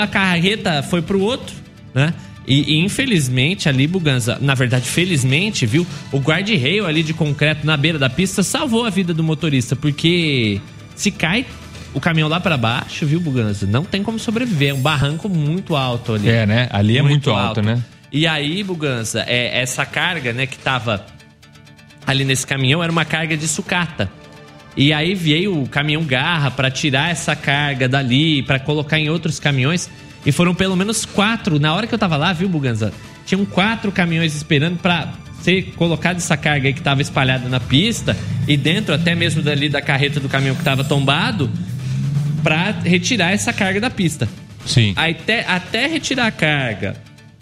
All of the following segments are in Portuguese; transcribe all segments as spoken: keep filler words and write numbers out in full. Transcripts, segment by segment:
a carreta foi pro outro, né? E, e infelizmente ali, Buganza, na verdade, felizmente, viu? O guarda-rail ali de concreto na beira da pista salvou a vida do motorista, porque se cai o caminhão lá pra baixo, viu, Buganza? Não tem como sobreviver, é um barranco muito alto ali. É, né? Ali é muito, muito alto, alto, né? E aí, Buganza, é, essa carga, né, que tava ali nesse caminhão era uma carga de sucata. E aí veio o caminhão garra pra tirar essa carga dali, pra colocar em outros caminhões. E foram pelo menos quatro. Na hora que eu tava lá, viu, Buganza? Tinham quatro caminhões esperando pra ser colocada essa carga aí que tava espalhada na pista. E dentro até mesmo dali da carreta do caminhão que tava tombado, pra retirar essa carga da pista. Sim. Aí, até, até retirar a carga,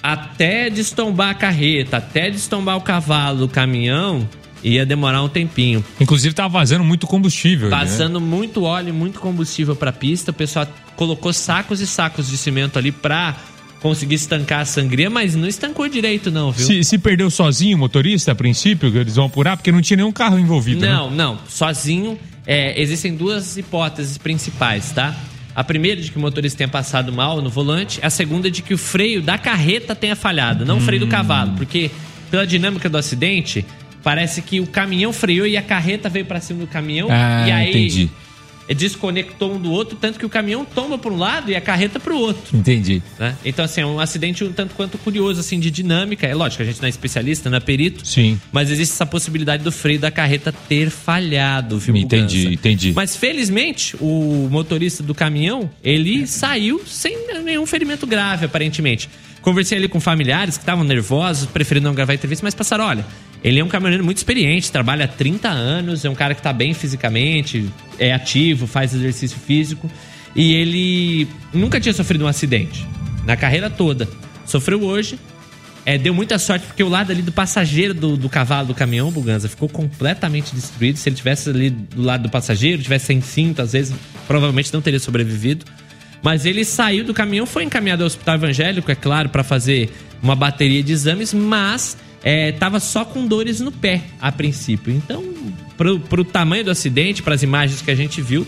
até destombar a carreta, até destombar o cavalo do caminhão, ia demorar um tempinho. Inclusive tava vazando muito combustível. Vazando, né? Muito óleo e muito combustível pra pista. O pessoal colocou sacos e sacos de cimento ali pra conseguir estancar a sangria, mas não estancou direito não, viu? Se, se perdeu sozinho o motorista, a princípio, que eles vão apurar, porque não tinha nenhum carro envolvido, Não, né? não. Sozinho, é, existem duas hipóteses principais, tá? A primeira de que o motorista tenha passado mal no volante, a segunda de que o freio da carreta tenha falhado, não hum. o freio do cavalo, porque pela dinâmica do acidente, parece que o caminhão freou e a carreta veio pra cima do caminhão. Ah, e aí entendi. Desconectou um do outro, tanto que o caminhão tomba para um lado e a carreta para o outro. Entendi. Né? Então, assim, é um acidente um tanto quanto curioso, assim, de dinâmica. É lógico, a gente não é especialista, não é perito. Sim. Mas existe essa possibilidade do freio da carreta ter falhado, viu, Entendi, Buganza? entendi. Mas, felizmente, o motorista do caminhão, ele saiu sem nenhum ferimento grave, aparentemente. Conversei ali com familiares que estavam nervosos, preferindo não gravar entrevista, mas passaram, olha... Ele é um caminhoneiro muito experiente, trabalha há trinta anos, é um cara que tá bem fisicamente, é ativo, faz exercício físico. E ele nunca tinha sofrido um acidente na carreira toda. Sofreu hoje, é, deu muita sorte porque o lado ali do passageiro do, do cavalo do caminhão, Buganza, ficou completamente destruído. Se ele tivesse ali do lado do passageiro, tivesse sem cinto, às vezes, provavelmente não teria sobrevivido. Mas ele saiu do caminhão, foi encaminhado ao hospital evangélico, é claro, para fazer uma bateria de exames, mas... É, tava só com dores no pé a princípio. Então, pro, pro tamanho do acidente, pras imagens que a gente viu,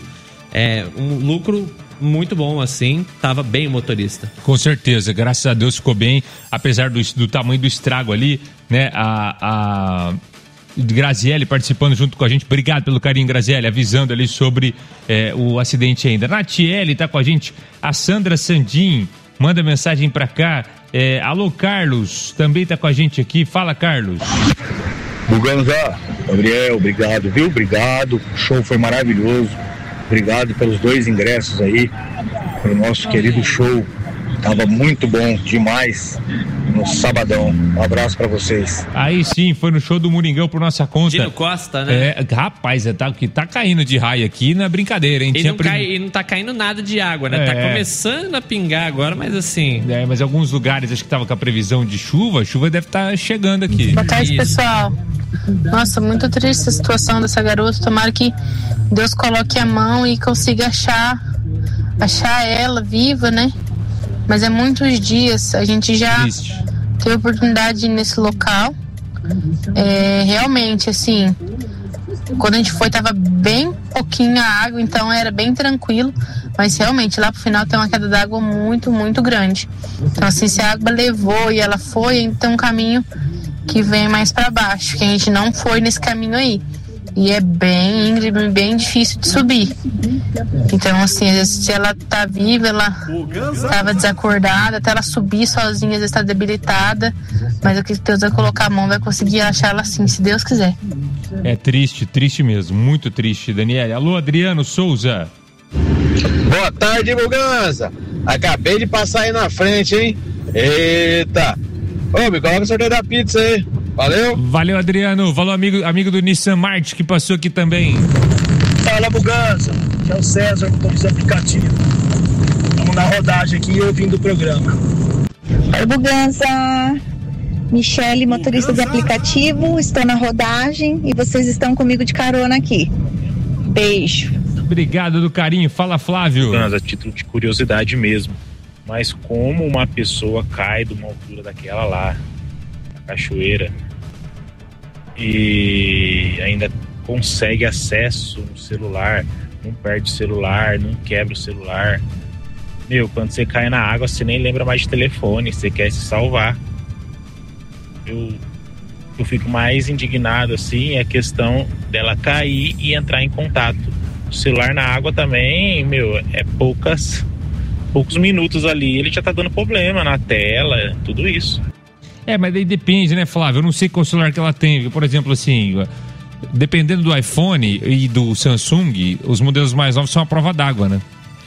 é um lucro muito bom, assim. Tava bem o motorista. Com certeza, graças a Deus ficou bem, apesar do, do tamanho do estrago ali, né? A, a Graziele participando junto com a gente. Obrigado pelo carinho, Graziele, avisando ali sobre é, o acidente ainda. Natiele tá com a gente, a Sandra Sandim manda mensagem pra cá. É, alô, Carlos, também tá com a gente aqui. Fala, Carlos. Buganza, Gabriel, obrigado, viu? Obrigado. O show foi maravilhoso. Obrigado pelos dois ingressos aí pro nosso querido show. Tava muito bom demais no sabadão. Um abraço pra vocês. Aí sim, foi no show do Moringão por nossa conta. Dino Costa, né? É, rapaz, é, tá, o que tá caindo de raio aqui não é brincadeira, hein? E, Tinha não, prim... cai, e não tá caindo nada de água, né? É. Tá começando a pingar agora, mas assim... É, mas alguns lugares acho que tava com a previsão de chuva, a chuva deve estar tá chegando aqui. Boa tarde, pessoal. Nossa, muito triste a situação dessa garota. Tomara que Deus coloque a mão e consiga achar, achar ela viva, né? Mas é muitos dias, a gente já Triste. teve oportunidade de ir nesse local. É, realmente, assim, quando a gente foi, tava bem pouquinho a água, então era bem tranquilo. Mas realmente, lá pro final tem uma queda d'água muito, muito grande. Então, assim, se a água levou e ela foi, então um caminho que vem mais para baixo, que a gente não foi nesse caminho aí. E é bem íngreme, bem difícil de subir. Então, assim, às vezes, se ela tá viva, ela tava desacordada, até ela subir sozinha, às vezes tá debilitada. Mas o que Deus vai colocar a mão, vai conseguir achar ela assim, se Deus quiser. É triste, triste mesmo, muito triste, Daniela. Alô, Adriano Souza. Boa tarde, Buganza. Acabei de passar aí na frente, hein? Eita! Ô, me coloca o sorteio da pizza aí. Valeu? Valeu, Adriano. Valeu, amigo, amigo do Nissan Marte que passou aqui também. Fala, Buganza. Que é o César, motorista aplicativo. Estamos na rodagem aqui ouvindo o programa. Oi, Buganza. Michele, motorista do aplicativo. Estou na rodagem e vocês estão comigo de carona aqui. Beijo. Obrigado do carinho. Fala, Flávio. Buganza, a título de curiosidade mesmo. Mas como uma pessoa cai de uma altura daquela lá, na cachoeira, e ainda consegue acesso no celular, não perde o celular, não quebra o celular. meu, quando você cai na água, você nem lembra mais de telefone, você quer se salvar. Eu, eu fico mais indignado, assim, é a questão dela cair e entrar em contato. O celular na água também, meu, é poucas, poucos minutos ali, ele já tá dando problema na tela, tudo isso. É, mas daí depende, né, Flávio? Eu não sei qual celular que ela tem. Por exemplo, assim, dependendo do iPhone e do Samsung, os modelos mais novos são a prova d'água, né?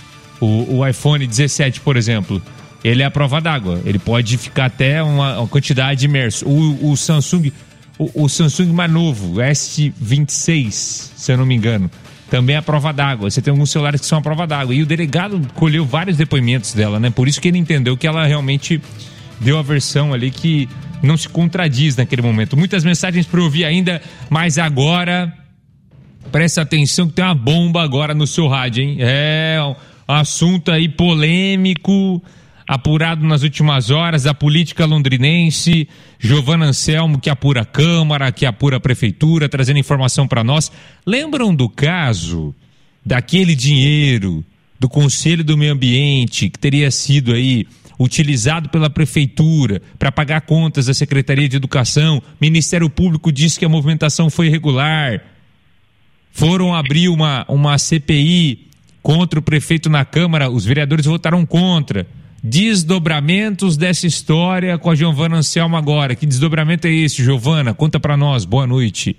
O, o iPhone dezessete, por exemplo, ele é a prova d'água. Ele pode ficar até uma, uma quantidade imersa. O, o Samsung, o, o Samsung mais novo, S vinte e seis, se eu não me engano, também é a prova d'água. Você tem alguns celulares que são a prova d'água. E o delegado colheu vários depoimentos dela, né? Por isso que ele entendeu que ela realmente deu a versão ali que não se contradiz naquele momento. Muitas mensagens para ouvir ainda, mas agora presta atenção que tem uma bomba agora no seu rádio, hein? É um assunto aí polêmico, apurado nas últimas horas, a política londrinense. Giovana Anselmo, que apura a Câmara, que apura a Prefeitura, trazendo informação para nós. Lembram do caso daquele dinheiro do Conselho do Meio Ambiente que teria sido aí utilizado pela Prefeitura para pagar contas da Secretaria de Educação? Ministério Público disse que a movimentação foi irregular. Foram abrir uma, uma C P I contra o prefeito na Câmara, os vereadores votaram contra. Desdobramentos dessa história com a Giovana Anselmo agora. Que desdobramento é esse, Giovana? Conta para nós. Boa noite.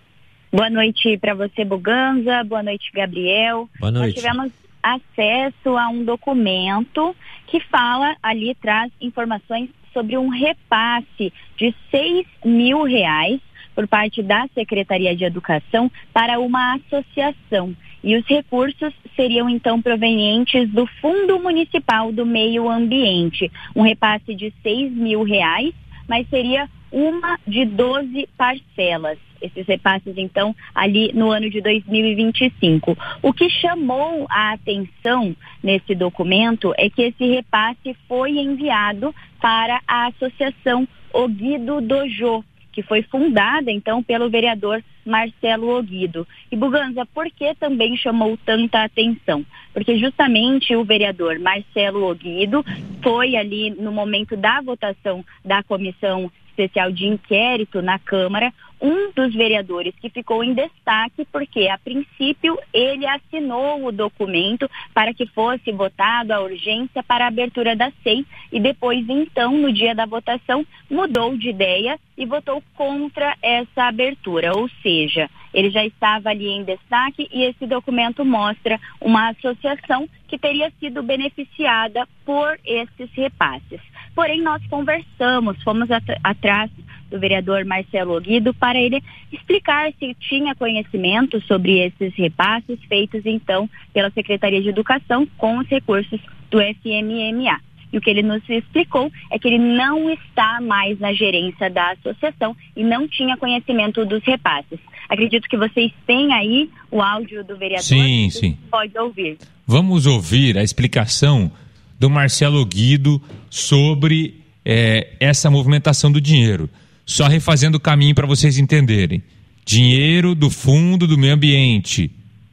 Boa noite para você, Buganza. Boa noite, Gabriel. Boa noite. Nós tivemos acesso a um documento que fala, ali traz informações sobre um repasse de seis mil reais por parte da Secretaria de Educação para uma associação. E os recursos seriam então provenientes do Fundo Municipal do Meio Ambiente. Um repasse de seis mil reais, mas seria uma de doze parcelas. Esses repasses, então, ali no ano de dois mil e vinte e cinco. O que chamou a atenção nesse documento é que esse repasse foi enviado para a Associação Oguido Dojo, que foi fundada, então, pelo vereador Marcelo Oguido. E, Buganza, por que também chamou tanta atenção? Porque justamente o vereador Marcelo Oguido foi ali no momento da votação da Comissão Especial de Inquérito na Câmara, um dos vereadores que ficou em destaque porque, a princípio, ele assinou o documento para que fosse votado a urgência para a abertura da C E I e depois, então, no dia da votação, mudou de ideia e votou contra essa abertura, ou seja, ele já estava ali em destaque e esse documento mostra uma associação que teria sido beneficiada por esses repasses. Porém, nós conversamos, fomos at- atrás do vereador Marcelo Oguido para ele explicar se tinha conhecimento sobre esses repasses feitos, então, pela Secretaria de Educação com os recursos do F M M A. E o que ele nos explicou é que ele não está mais na gerência da associação e não tinha conhecimento dos repasses. Acredito que vocês têm aí o áudio do vereador. Sim, sim. Pode ouvir. Vamos ouvir a explicação do Marcelo Guido sobre é, essa movimentação do dinheiro. Só refazendo o caminho para vocês entenderem. Dinheiro do Fundo do Meio Ambiente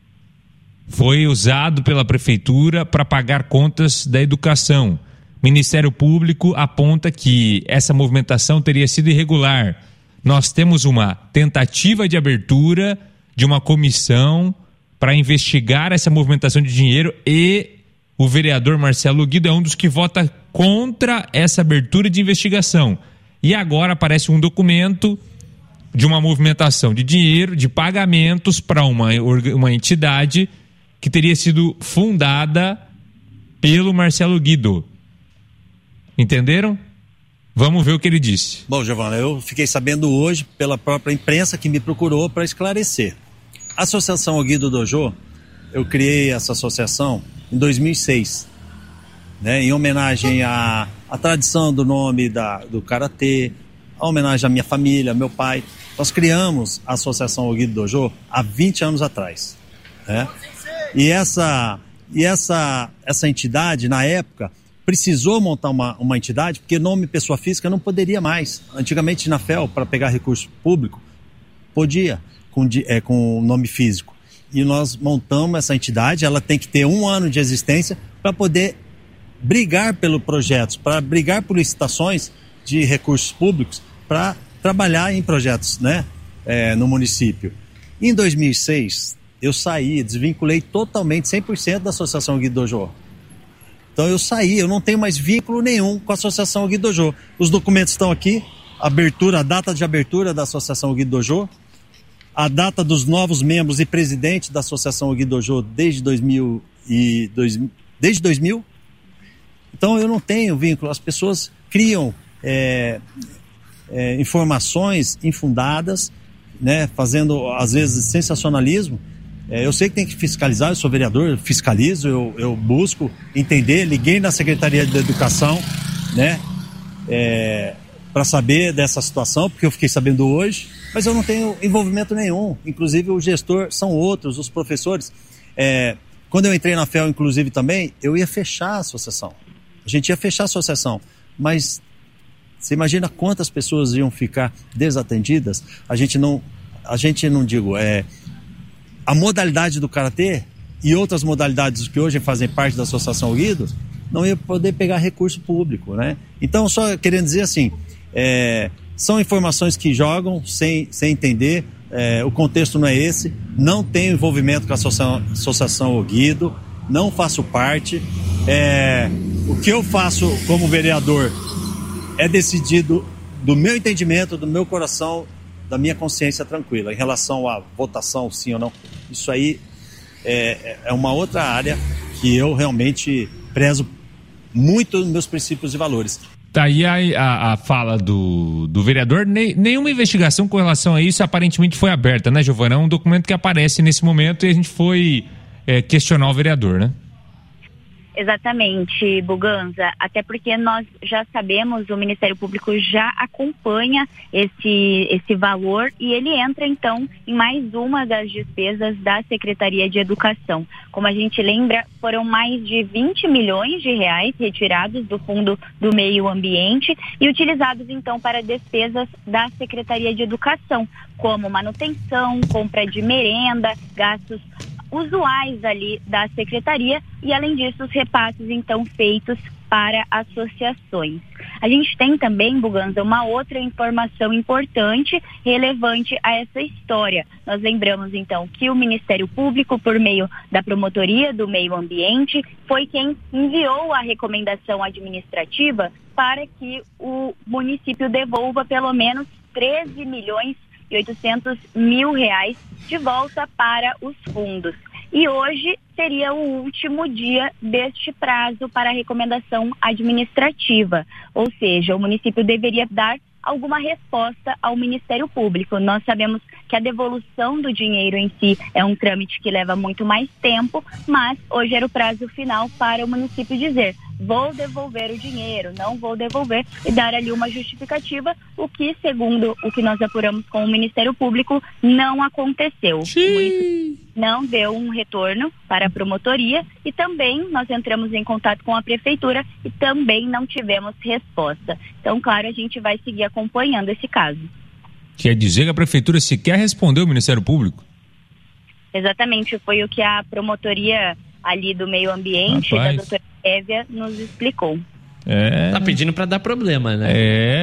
foi usado pela Prefeitura para pagar contas da educação. O Ministério Público aponta que essa movimentação teria sido irregular. Nós temos uma tentativa de abertura de uma comissão para investigar essa movimentação de dinheiro e o vereador Marcelo Guido é um dos que vota contra essa abertura de investigação. E agora aparece um documento de uma movimentação de dinheiro, de pagamentos para uma, uma entidade que teria sido fundada pelo Marcelo Guido. Entenderam? Vamos ver o que ele disse. Bom, Giovana, eu fiquei sabendo hoje pela própria imprensa que me procurou para esclarecer. A Associação Oguido Dojo, eu criei essa associação em dois mil e seis, né, em homenagem à, à tradição do nome da, do Karatê, a homenagem à minha família, ao meu pai. Nós criamos a Associação Oguido Dojo há vinte anos atrás. Né? E, essa, e essa, essa entidade, na época, precisou montar uma, uma entidade, porque nome pessoa física não poderia mais. Antigamente, na F E L, para pegar recurso público, podia, com, é, com nome físico. E nós montamos essa entidade, ela tem que ter um ano de existência para poder brigar pelos projetos, para brigar por licitações de recursos públicos para trabalhar em projetos, né, é, no município. Em dois mil e seis, eu saí, desvinculei totalmente, cem por cento da Associação Guido Dojô. Então eu saí, eu não tenho mais vínculo nenhum com a Associação Guido Dojô. Os documentos estão aqui, abertura, a data de abertura da Associação Guido Dojô, a data dos novos membros e presidente da Associação Guido Dojô desde dois mil e dois, desde dois mil. Então eu não tenho vínculo. As pessoas criam é, é, informações infundadas, né, fazendo às vezes sensacionalismo. É, eu sei que tem que fiscalizar, eu sou vereador, eu fiscalizo, eu, eu busco entender, liguei na Secretaria de Educação, né, é, para saber dessa situação, porque eu fiquei sabendo hoje, mas eu não tenho envolvimento nenhum. Inclusive o gestor são outros, os professores. É, quando eu entrei na F E L, inclusive também, eu ia fechar a associação. A gente ia fechar a associação, mas você imagina quantas pessoas iam ficar desatendidas? A gente não, a gente não digo, é, a modalidade do Karatê e outras modalidades que hoje fazem parte da Associação Guido não ia poder pegar recurso público, né? Então, só querendo dizer assim, é, são informações que jogam sem, sem entender, é, o contexto não é esse, não tenho envolvimento com a Associação, Associação Guido, não faço parte. É, o que eu faço como vereador é decidido do meu entendimento, do meu coração, da minha consciência tranquila. Em relação à votação, sim ou não, isso aí é, é uma outra área que eu realmente prezo muito nos meus princípios e valores. Tá aí a, a, a fala do, do vereador. Nem, nenhuma investigação com relação a isso aparentemente foi aberta, né, Giovana? É um documento que aparece nesse momento e a gente foi é, questionar o vereador, né? Exatamente, Buganza, até porque nós já sabemos, o Ministério Público já acompanha esse, esse valor e ele entra então em mais uma das despesas da Secretaria de Educação. Como a gente lembra, foram mais de vinte milhões de reais retirados do Fundo do Meio Ambiente e utilizados então para despesas da Secretaria de Educação, como manutenção, compra de merenda, gastos usuais ali da secretaria e, além disso, os repasses então feitos para associações. A gente tem também, Buganza, uma outra informação importante, relevante a essa história. Nós lembramos então que o Ministério Público, por meio da Promotoria do Meio Ambiente, foi quem enviou a recomendação administrativa para que o município devolva pelo menos treze milhões e oitocentos mil reais de volta para os fundos. E hoje seria o último dia deste prazo para a recomendação administrativa, ou seja, o município deveria dar alguma resposta ao Ministério Público. Nós sabemos que a devolução do dinheiro em si é um trâmite que leva muito mais tempo, mas hoje era o prazo final para o município dizer: vou devolver o dinheiro, não vou devolver, e dar ali uma justificativa, o que, segundo o que nós apuramos com o Ministério Público, não aconteceu. Sim. O município não deu um retorno para a promotoria e também nós entramos em contato com a prefeitura e também não tivemos resposta. Então, claro, a gente vai seguir acompanhando esse caso. Quer dizer que a prefeitura sequer respondeu ao Ministério Público? Exatamente, foi o que a promotoria ali do Meio Ambiente, Rapaz. da doutora Évia, nos explicou. É... Tá pedindo pra dar problema, né?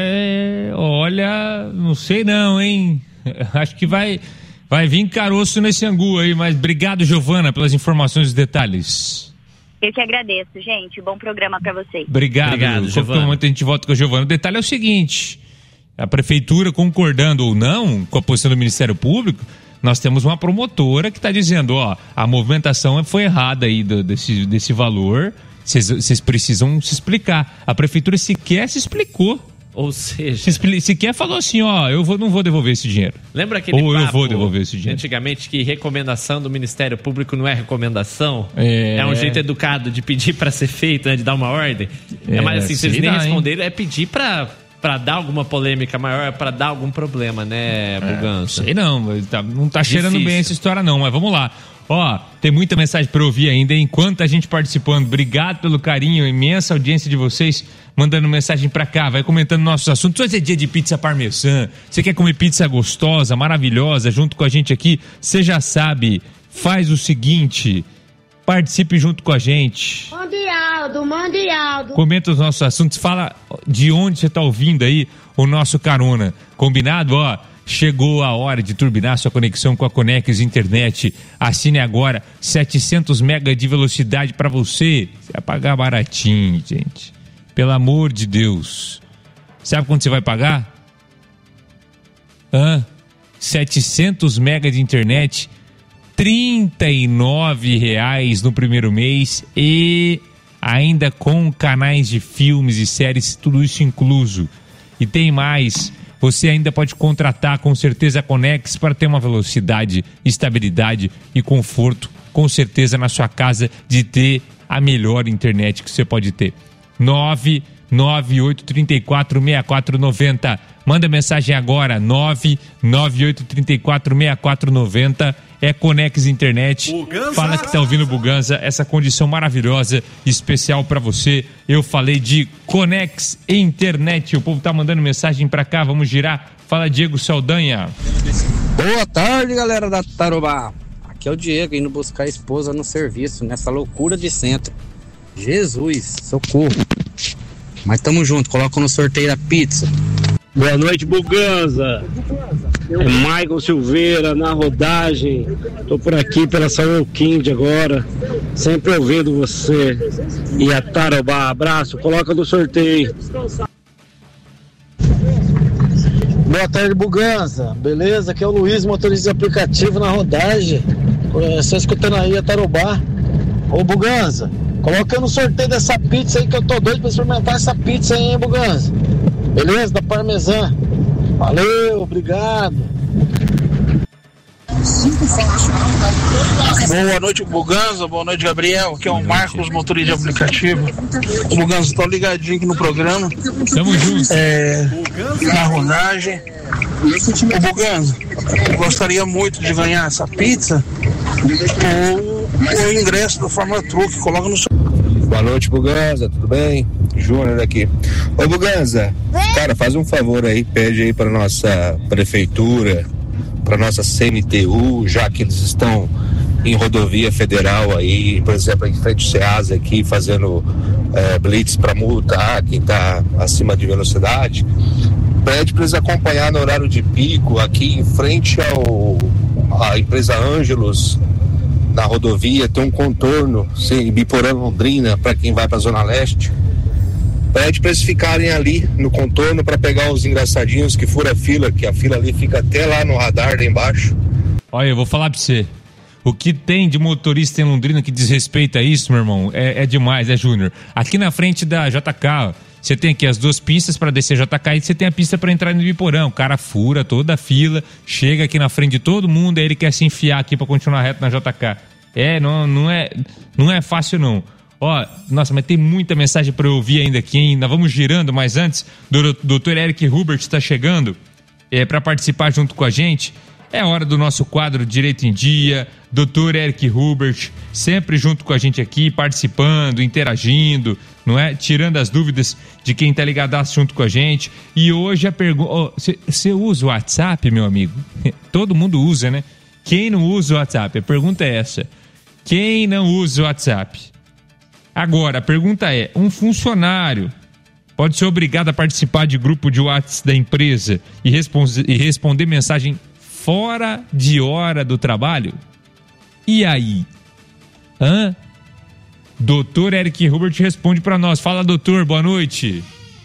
É, olha, não sei não, hein? Acho que vai, vai vir caroço nesse angu aí, mas obrigado, Giovana, pelas informações e detalhes. Eu que agradeço, gente. Bom programa pra vocês. Obrigado, obrigado Giovana. Momento a gente volta com a Giovana. O detalhe é o seguinte: a prefeitura, concordando ou não com a posição do Ministério Público, nós temos uma promotora que está dizendo, ó, a movimentação foi errada aí do, desse, desse valor, vocês precisam se explicar. A prefeitura sequer se explicou. Ou seja... Se, sequer falou assim, ó, eu vou, não vou devolver esse dinheiro. Lembra aquele Ou papo, eu vou devolver esse dinheiro. antigamente, que recomendação do Ministério Público não é recomendação? É, é um jeito educado de pedir para ser feito, né, de dar uma ordem? É, é mais assim, se eles nem dá, responderam, hein? É pedir para... Pra dar alguma polêmica maior, pra dar algum problema, né, Bugança? É, sei não, tá, não tá cheirando Difícil. bem essa história não, mas vamos lá. Ó, tem muita mensagem pra ouvir ainda, enquanto a gente participando. Obrigado pelo carinho, imensa audiência de vocês, mandando mensagem pra cá, vai comentando nossos assuntos. Hoje é dia de pizza parmesã, você quer comer pizza gostosa, maravilhosa, junto com a gente aqui, você já sabe, faz o seguinte, participe junto com a gente. Bom dia, Aldo, mande Aldo. Comenta os nossos assuntos, fala de onde você está ouvindo aí o nosso carona. Combinado? Ó, chegou a hora de turbinar sua conexão com a Conex Internet. Assine agora setecentos mega de velocidade para você. Você vai pagar baratinho, gente. Pelo amor de Deus. Sabe quanto você vai pagar? Hã? setecentos mega de internet, trinta e nove reais no primeiro mês e ainda com canais de filmes e séries, tudo isso incluso. E tem mais, você ainda pode contratar com certeza a Conex para ter uma velocidade, estabilidade e conforto, com certeza na sua casa, de ter a melhor internet que você pode ter. nove nove oito três quatro seis quatro nove zero. Manda mensagem agora, nove nove oito três quatro seis quatro nove zero. É Conex Internet. Buganza. Fala que tá ouvindo Buganza, essa condição maravilhosa, especial pra você. Eu falei de Conex Internet. O povo tá mandando mensagem pra cá, vamos girar. Fala, Diego Saldanha. Boa tarde, galera da Tarobá. Aqui é o Diego, indo buscar a esposa no serviço, nessa loucura de centro. Jesus, socorro. Mas tamo junto, coloca no sorteio a pizza. Boa noite, Buganza. É Michael Silveira na rodagem. Tô por aqui pela São Kind agora, sempre ouvindo você. E a Tarobá, abraço, coloca no sorteio. Boa tarde, Buganza. Beleza? Aqui é o Luiz, motorista de aplicativo na rodagem. Só escutando aí a Tarobá. Ô, Buganza, coloca no sorteio dessa pizza aí que eu tô doido pra experimentar essa pizza aí, hein, Buganza? Beleza? Da Parmesan. Valeu, obrigado. Boa noite, Buganza. Boa noite, Gabriel. Aqui é o Marcos, motorista de aplicativo. O Buganza, tô ligadinho aqui no programa. Tamo junto. É, na rodagem. O Buganza, eu gostaria muito de ganhar essa pizza ou o ingresso do Fórmula Truck. Coloca no seu. Boa noite, Buganza, tudo bem? Júnior aqui. Ô, Buganza, cara, faz um favor aí, pede aí para nossa prefeitura, para nossa C M T U, já que eles estão em rodovia federal aí, por exemplo, em frente ao SEASA aqui, fazendo é, blitz para multar quem tá acima de velocidade. Pede para eles acompanhar no horário de pico aqui em frente ao a empresa Ângelos. Na rodovia tem um contorno, sim, Biporã, Londrina, para quem vai para a Zona Leste. Pede para eles ficarem ali no contorno para pegar os engraçadinhos que fura a fila, que a fila ali fica até lá no radar, lá embaixo. Olha, eu vou falar para você. O que tem de motorista em Londrina que desrespeita isso, meu irmão, é, é demais, é Júnior. Aqui na frente da J K, você tem aqui as duas pistas para descer J K e você tem a pista para entrar no Biporã. O cara fura toda a fila, chega aqui na frente de todo mundo, aí ele quer se enfiar aqui para continuar reto na J K. É, não, não é, não é fácil não. Ó, nossa, mas tem muita mensagem para eu ouvir ainda aqui, hein? Nós vamos girando, mas antes, o doutor Eric Hubert está chegando é, para participar junto com a gente. É hora do nosso quadro Direito em Dia. doutor Eric Hubert, sempre junto com a gente aqui, participando, interagindo, não é? Tirando as dúvidas de quem tá ligadaço junto com a gente. E hoje a pergunta... Você oh, usa o WhatsApp, meu amigo? Todo mundo usa, né? Quem não usa o WhatsApp? A pergunta é essa. Quem não usa o WhatsApp? Agora, a pergunta é, um funcionário pode ser obrigado a participar de grupo de WhatsApp da empresa e, respons- e responder mensagem fora de hora do trabalho? E aí? Hã? doutor Eric Hubert responde para nós. Fala, doutor, boa noite.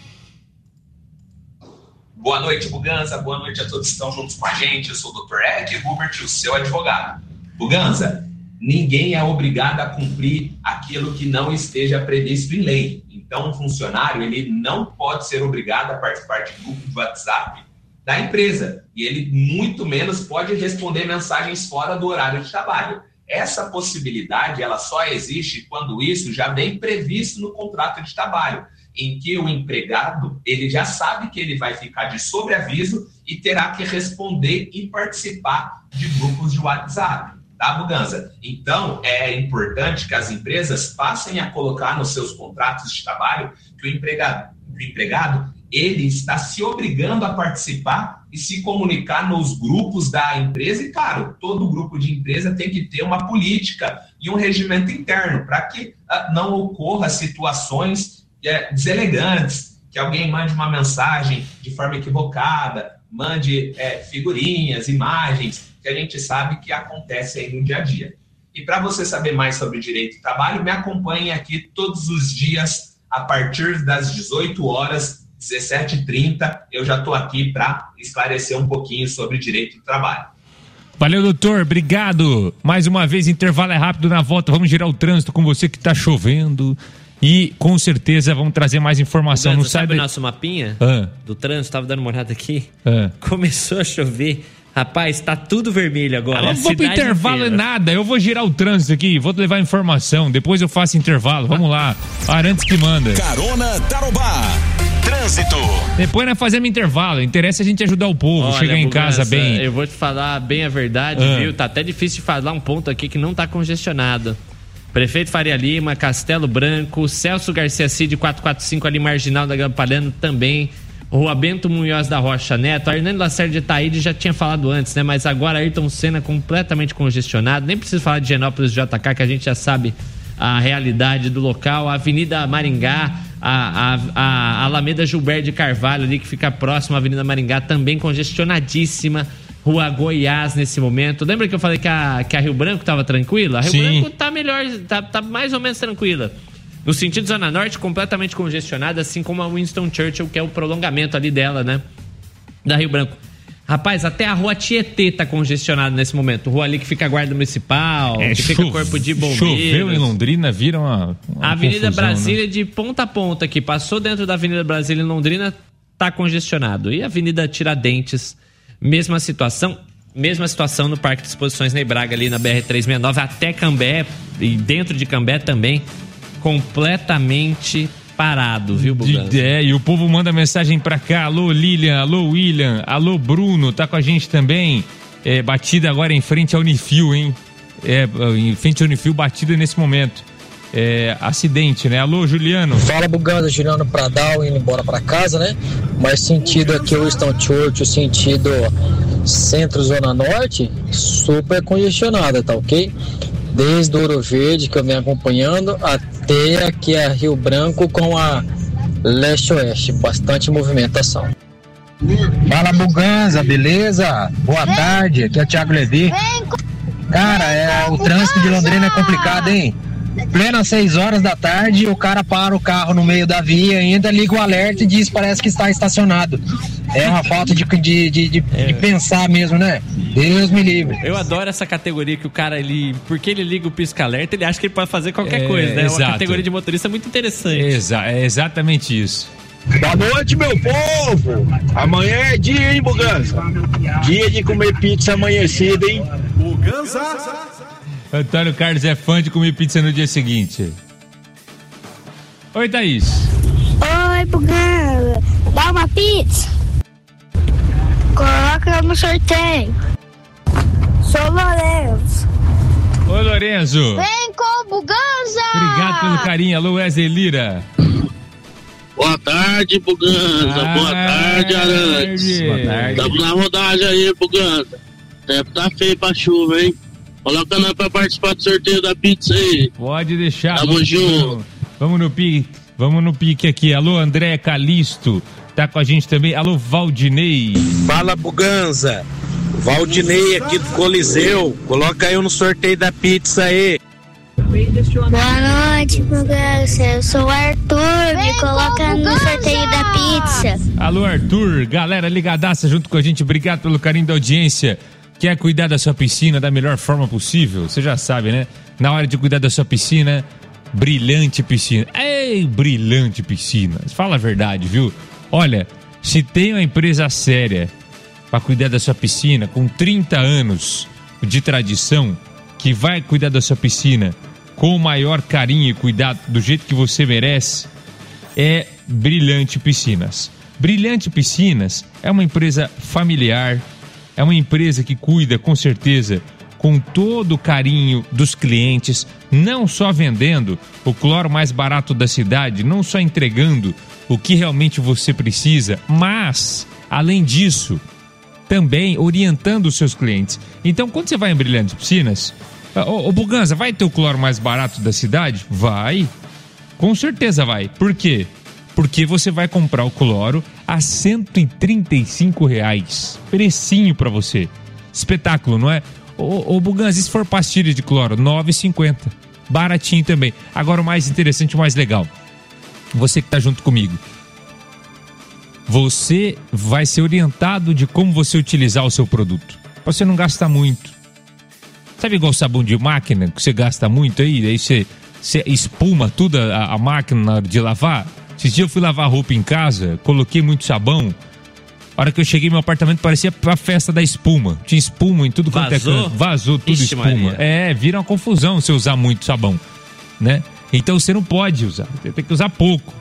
Boa noite, Buganza. Boa noite a todos que estão juntos com a gente. Eu sou o doutor Eric Hubert, o seu advogado. Buganza, ninguém é obrigado a cumprir aquilo que não esteja previsto em lei. Então, um funcionário, ele não pode ser obrigado a participar de grupo de WhatsApp da empresa. E ele, muito menos, pode responder mensagens fora do horário de trabalho. Essa possibilidade, ela só existe quando isso já vem previsto no contrato de trabalho, em que o empregado, ele já sabe que ele vai ficar de sobreaviso e terá que responder e participar de grupos de WhatsApp, tá, Buganza? Então, é importante que as empresas passem a colocar nos seus contratos de trabalho que o empregado, o empregado ele está se obrigando a participar e se comunicar nos grupos da empresa. E, claro, todo grupo de empresa tem que ter uma política e um regimento interno para que uh, não ocorra situações uh, deselegantes, que alguém mande uma mensagem de forma equivocada, mande uh, figurinhas, imagens, que a gente sabe que acontece aí no dia a dia. E para você saber mais sobre direito do trabalho, me acompanhe aqui todos os dias a partir das dezoito horas, dezessete e trinta, eu já estou aqui para esclarecer um pouquinho sobre direito do trabalho. Valeu, doutor, obrigado. Mais uma vez, intervalo é rápido, na volta vamos girar o trânsito com você que está chovendo e com certeza vamos trazer mais informação. Não sai sabe o de... nosso mapinha ah. do trânsito? Estava dando uma olhada aqui. Ah. Começou a chover. Rapaz, tá tudo vermelho agora. Eu não vou pro intervalo inteira. Nada, eu vou girar o trânsito aqui, vou levar informação, depois eu faço intervalo, vamos lá. Arantes que manda. Carona Tarobá. Trânsito. Depois nós fazemos intervalo, interessa a gente ajudar o povo, Olha, chegar em Bugança, casa bem. Eu vou te falar bem a verdade, ah. viu? Tá até difícil de falar um ponto aqui que não tá congestionado. Prefeito Faria Lima, Castelo Branco, Celso Garcia Cid, quatrocentos e quarenta e cinco ali, Marginal da Gampalhano também. Rua Bento Munhoz da Rocha Neto, a Hernando Lacerda de Itaíde já tinha falado antes, né? Mas agora Ayrton Senna completamente congestionado. Nem preciso falar de Genópolis de J K, que a gente já sabe a realidade do local. A Avenida Maringá, a, a, a Alameda Gilberto de Carvalho ali, que fica próximo à Avenida Maringá, também congestionadíssima. Rua Goiás nesse momento. Lembra que eu falei que a, que a Rio Branco estava tranquila? A Rio Sim. Branco tá melhor, tá, tá mais ou menos tranquila. No sentido Zona Norte, completamente congestionada, assim como a Winston Churchill, que é o prolongamento ali dela, né? Da Rio Branco. Rapaz, até a Rua Tietê tá congestionada nesse momento. Rua ali que fica a Guarda Municipal, é, que chove, fica o Corpo de Bombeiros. Choveu em Londrina, vira uma, uma A Avenida confusão, Brasília, né? de ponta a ponta, que passou dentro da Avenida Brasília em Londrina, tá congestionado. E a Avenida Tiradentes, mesma situação. Mesma situação no Parque de Exposições Ney Braga, ali na B R trezentos e sessenta e nove, até Cambé, e dentro de Cambé também, completamente parado, viu, Bugança? É, e o povo manda mensagem pra cá. Alô, Lilian, alô, William, alô, Bruno, tá com a gente também. É, batida agora em frente ao Unifil, hein? É, em frente ao Unifil, batida nesse momento. É, acidente, né? Alô, Juliano. Fala, Bugança, Juliano Pradal, indo embora pra casa, né? Mas sentido aqui, o Winston Churchill, sentido centro-zona norte, super congestionada, tá ok? Desde o Ouro Verde, que eu venho acompanhando, até aqui a Rio Branco com a leste-oeste, bastante movimentação. Fala, Bugança, beleza? Boa tarde, aqui é o Thiago Levi. Cara, é, o trânsito de Londrina é complicado, hein? Plena seis horas da tarde, o cara para o carro no meio da via, ainda liga o alerta e diz parece que está estacionado. É uma falta de, de, de, de, é. de pensar mesmo, né? Deus me livre. Eu adoro essa categoria que o cara, ele, porque ele liga o pisca-alerta, ele acha que ele pode fazer qualquer é, coisa, né? Exato. Uma categoria de motorista muito interessante. Exa- é exatamente isso. Boa noite, meu povo! Amanhã é dia, hein, Bugança? Dia de comer pizza amanhecida, hein? Bugança! Antônio Carlos é fã de comer pizza no dia seguinte. Oi, Thaís. Oi, Bugança. Dá uma pizza. Coloca no sorteio. Sou Lourenço. Oi, Lorenzo. Vem com o Bugança. Obrigado pelo carinho. Alô, Wesley Lira. Boa tarde, Bugança. Boa tarde, Arantes. Boa tarde. Estamos na rodagem aí, Bugança. O tempo tá feio pra chuva, hein? Coloca nós pra participar do sorteio da pizza aí. Pode deixar. Tamo vamos, junto. Vamos no pique. Vamos no pique aqui. Alô, André Calisto. Tá com a gente também. Alô, Valdinei. Fala, Bugança. Valdinei aqui do Coliseu. Coloca eu no sorteio da pizza aí. Boa noite, Bugança. Eu sou o Arthur. Me coloca no sorteio da pizza. Alô, Arthur. Galera ligadaça junto com a gente. Obrigado pelo carinho da audiência. Quer cuidar da sua piscina da melhor forma possível? Você já sabe, né? Na hora de cuidar da sua piscina, Brilhante Piscina. Ei, Brilhante Piscina. Fala a verdade, viu? Olha, se tem uma empresa séria para cuidar da sua piscina, com trinta anos de tradição, que vai cuidar da sua piscina com o maior carinho e cuidado, do jeito que você merece, é Brilhante Piscinas. Brilhante Piscinas é uma empresa familiar, é uma empresa que cuida, com certeza, com todo o carinho dos clientes, não só vendendo o cloro mais barato da cidade, não só entregando o que realmente você precisa, mas, além disso, também orientando os seus clientes. Então, quando você vai em Brilhantes Piscinas, ô, ô Buganza, vai ter o cloro mais barato da cidade? Vai, com certeza vai. Por quê? Porque você vai comprar o cloro a cento e trinta e cinco reais. Precinho pra você. Espetáculo, não é? Ô, ô Buganza, e se for pastilha de cloro? nove reais e cinquenta centavos. Baratinho também. Agora o mais interessante, o mais legal. Você que tá junto comigo. Você vai ser orientado de como você utilizar o seu produto. Pra você não gastar muito. Sabe igual sabão de máquina, que você gasta muito aí? Aí você, você espuma tudo a, a máquina na hora de lavar? Esses dias eu fui lavar roupa em casa, coloquei muito sabão. A hora que eu cheguei no meu apartamento parecia a festa da espuma. Tinha espuma em tudo quanto é canto. Vazou tudo. Ixi, espuma. Maria. É, vira uma confusão se usar muito sabão, né? Então você não pode usar, você tem que usar pouco.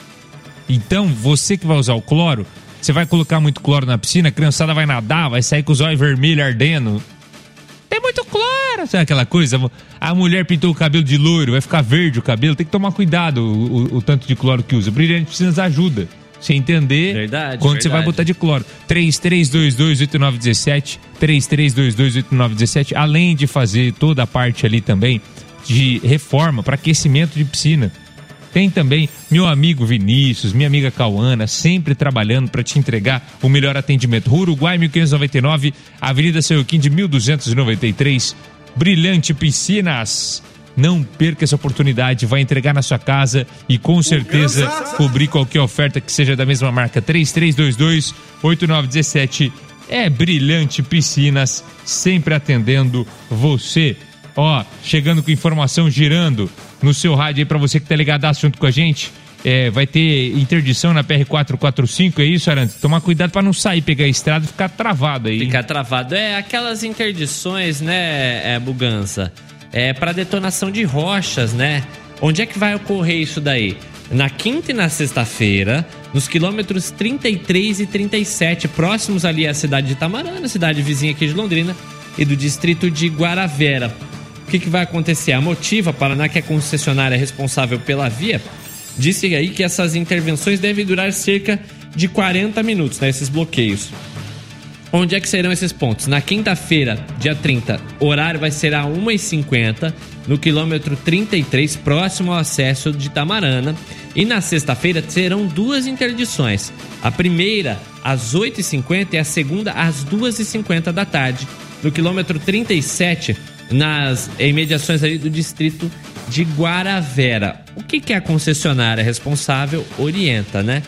Então, você que vai usar o cloro, você vai colocar muito cloro na piscina, a criançada vai nadar, vai sair com os olhos vermelhos ardendo. Tem muito cloro, sabe aquela coisa? A mulher pintou o cabelo de loiro, vai ficar verde o cabelo, tem que tomar cuidado o, o, o tanto de cloro que usa. Brilhante Piscinas ajuda. Você entender verdade, quando verdade. Você vai botar de cloro. três três dois dois oito nove um sete, três três dois dois oito nove um sete, além de fazer toda a parte ali também de reforma para aquecimento de piscina. Tem também meu amigo Vinícius, minha amiga Cauana, sempre trabalhando para te entregar o melhor atendimento. Rua Uruguai, mil quinhentos e noventa e nove, Avenida Seuquim de mil duzentos e noventa e três, Brilhante Piscinas. Não perca essa oportunidade, vai entregar na sua casa e com certeza cobrir qualquer oferta que seja da mesma marca. três três dois dois oito nove um sete é Brilhante Piscinas, sempre atendendo você. Ó, chegando com informação, girando no seu rádio aí pra você que tá ligadaço junto com a gente. É, vai ter interdição na P R quatrocentos e quarenta e cinco, é isso, Arantes? Tomar cuidado pra não sair, pegar a estrada e ficar travado aí. Ficar travado. É, aquelas interdições, né, é, Buganza? É pra detonação de rochas, né? Onde é que vai ocorrer isso daí? Na quinta e na sexta-feira, nos quilômetros trinta e três e trinta e sete, próximos ali à cidade de Itamarana, cidade vizinha aqui de Londrina, e do distrito de Guaravera. O que, que vai acontecer? A Motiva Paraná, que é concessionária responsável pela via, disse aí que essas intervenções devem durar cerca de quarenta minutos, né, esses bloqueios. Onde é que serão esses pontos? Na quinta-feira, dia trinta, o horário vai ser a uma e cinquenta, no quilômetro trinta e três, próximo ao acesso de Itamarana. E na sexta-feira serão duas interdições. A primeira, às oito e cinquenta, e a segunda, às duas e cinquenta da tarde, no quilômetro trinta e sete, nas imediações ali do distrito de Guaravera. O que, que a concessionária responsável orienta, né?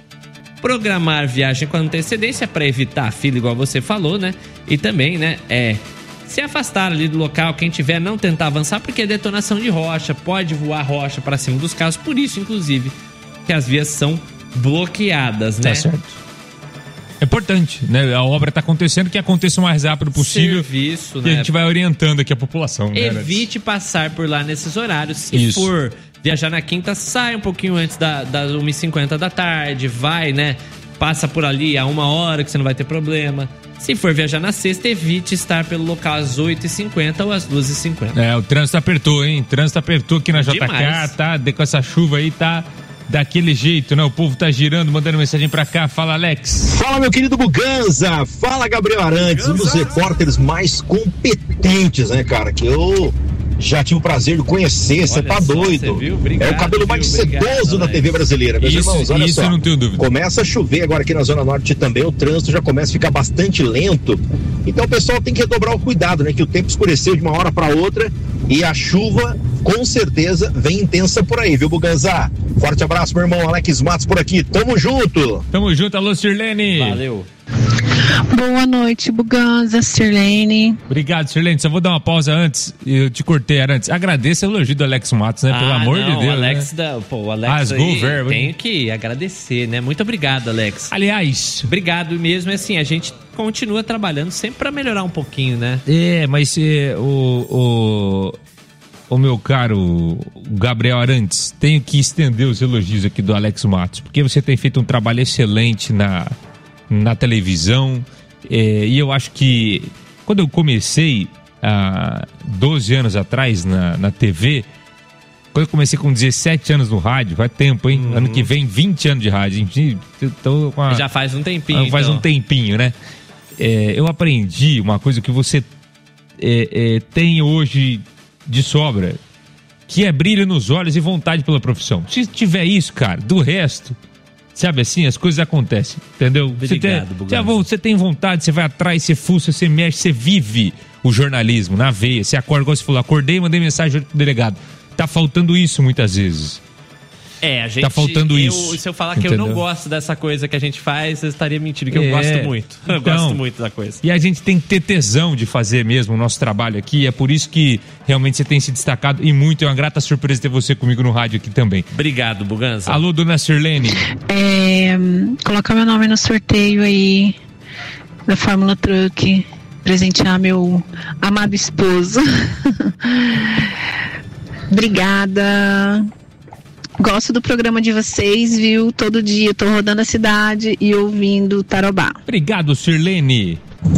Programar viagem com antecedência para evitar a fila, igual você falou, né? E também, né, é se afastar ali do local, quem tiver não tentar avançar, porque é detonação de rocha, pode voar rocha para cima dos carros, por isso, inclusive, que as vias são bloqueadas, né? Tá certo. É importante, né? A obra está acontecendo, que aconteça o mais rápido possível. Serviço, e né? a gente vai orientando aqui a população. Evite né? passar por lá nesses horários. Se Isso. for viajar na quinta, sai um pouquinho antes da, das uma e cinquenta da tarde, vai, né? Passa por ali a uma hora que você não vai ter problema. Se for viajar na sexta, evite estar pelo local às oito e cinquenta ou às duas e cinquenta. É, o trânsito apertou, hein? O trânsito apertou aqui na J K, Demais. tá? Com essa chuva aí, tá daquele jeito, né? O povo tá girando, mandando mensagem pra cá. Fala, Alex. Fala, meu querido Buganza. Fala, Gabriel Arantes, um dos repórteres mais competentes, né, cara? Que eu já tive o prazer de conhecer. Você tá só, doido. Obrigado, é o cabelo mais viu? Obrigado, sedoso da Alex. T V brasileira, meus Isso, irmãos. Olha isso só. eu não tenho dúvida. Começa a chover agora aqui na Zona Norte também. O trânsito já começa a ficar bastante lento. Então o pessoal tem que redobrar o cuidado, né? Que o tempo escureceu de uma hora para outra e a chuva, com certeza, vem intensa por aí, viu, Buganza? Forte abraço, meu irmão Alex Matos por aqui. Tamo junto. Tamo junto, alô, Sirlene. Valeu. Boa noite, Buganza, Sirlene. Obrigado, Sirlene. Só vou dar uma pausa antes. Eu te cortei antes. Agradeço o elogio do Alex Matos, né? Pelo Ah, amor não, de Deus. o Alex, né? da, pô, o Alex Rasgou aí, o verbo, hein? tenho que agradecer, né? Muito obrigado, Alex. Aliás, obrigado mesmo. É assim, a gente continua trabalhando sempre pra melhorar um pouquinho, né? É, mas é, o, o, o meu caro Gabriel Arantes, tenho que estender os elogios aqui do Alex Matos, porque você tem feito um trabalho excelente na, na televisão, é, e eu acho que quando eu comecei, há doze anos atrás na, na T V, quando eu comecei com dezessete anos no rádio, faz tempo, hein? Uhum. Ano que vem, vinte anos de rádio. Gente, tô com a... Já faz um tempinho. Faz então. um tempinho, né? É, eu aprendi uma coisa que você é, é, tem hoje de sobra, que é brilho nos olhos e vontade pela profissão. Se tiver isso, cara, do resto, sabe assim, as coisas acontecem, entendeu? Obrigado, você, tem, você tem vontade, você vai atrás, você fuça, você mexe, você vive o jornalismo na veia. Você acorda, igual você falou, acordei e mandei mensagem pro delegado. Tá faltando isso muitas vezes. É, a gente... Tá faltando eu, isso. Se eu falar que entendeu? eu não gosto dessa coisa que a gente faz, eu estaria mentindo, que é, eu gosto muito. Eu então, gosto muito da coisa. E a gente tem que ter tesão de fazer mesmo o nosso trabalho aqui. É por isso que realmente você tem se destacado e muito. É uma grata surpresa ter você comigo no rádio aqui também. Obrigado, Buganza. Alô, dona Sirlene. É, colocar meu nome no sorteio aí da Fórmula Truck, presentear meu amado esposo. Obrigada. Gosto do programa de vocês, viu? Todo dia eu tô rodando a cidade e ouvindo Tarobá. Obrigado, Sirlene.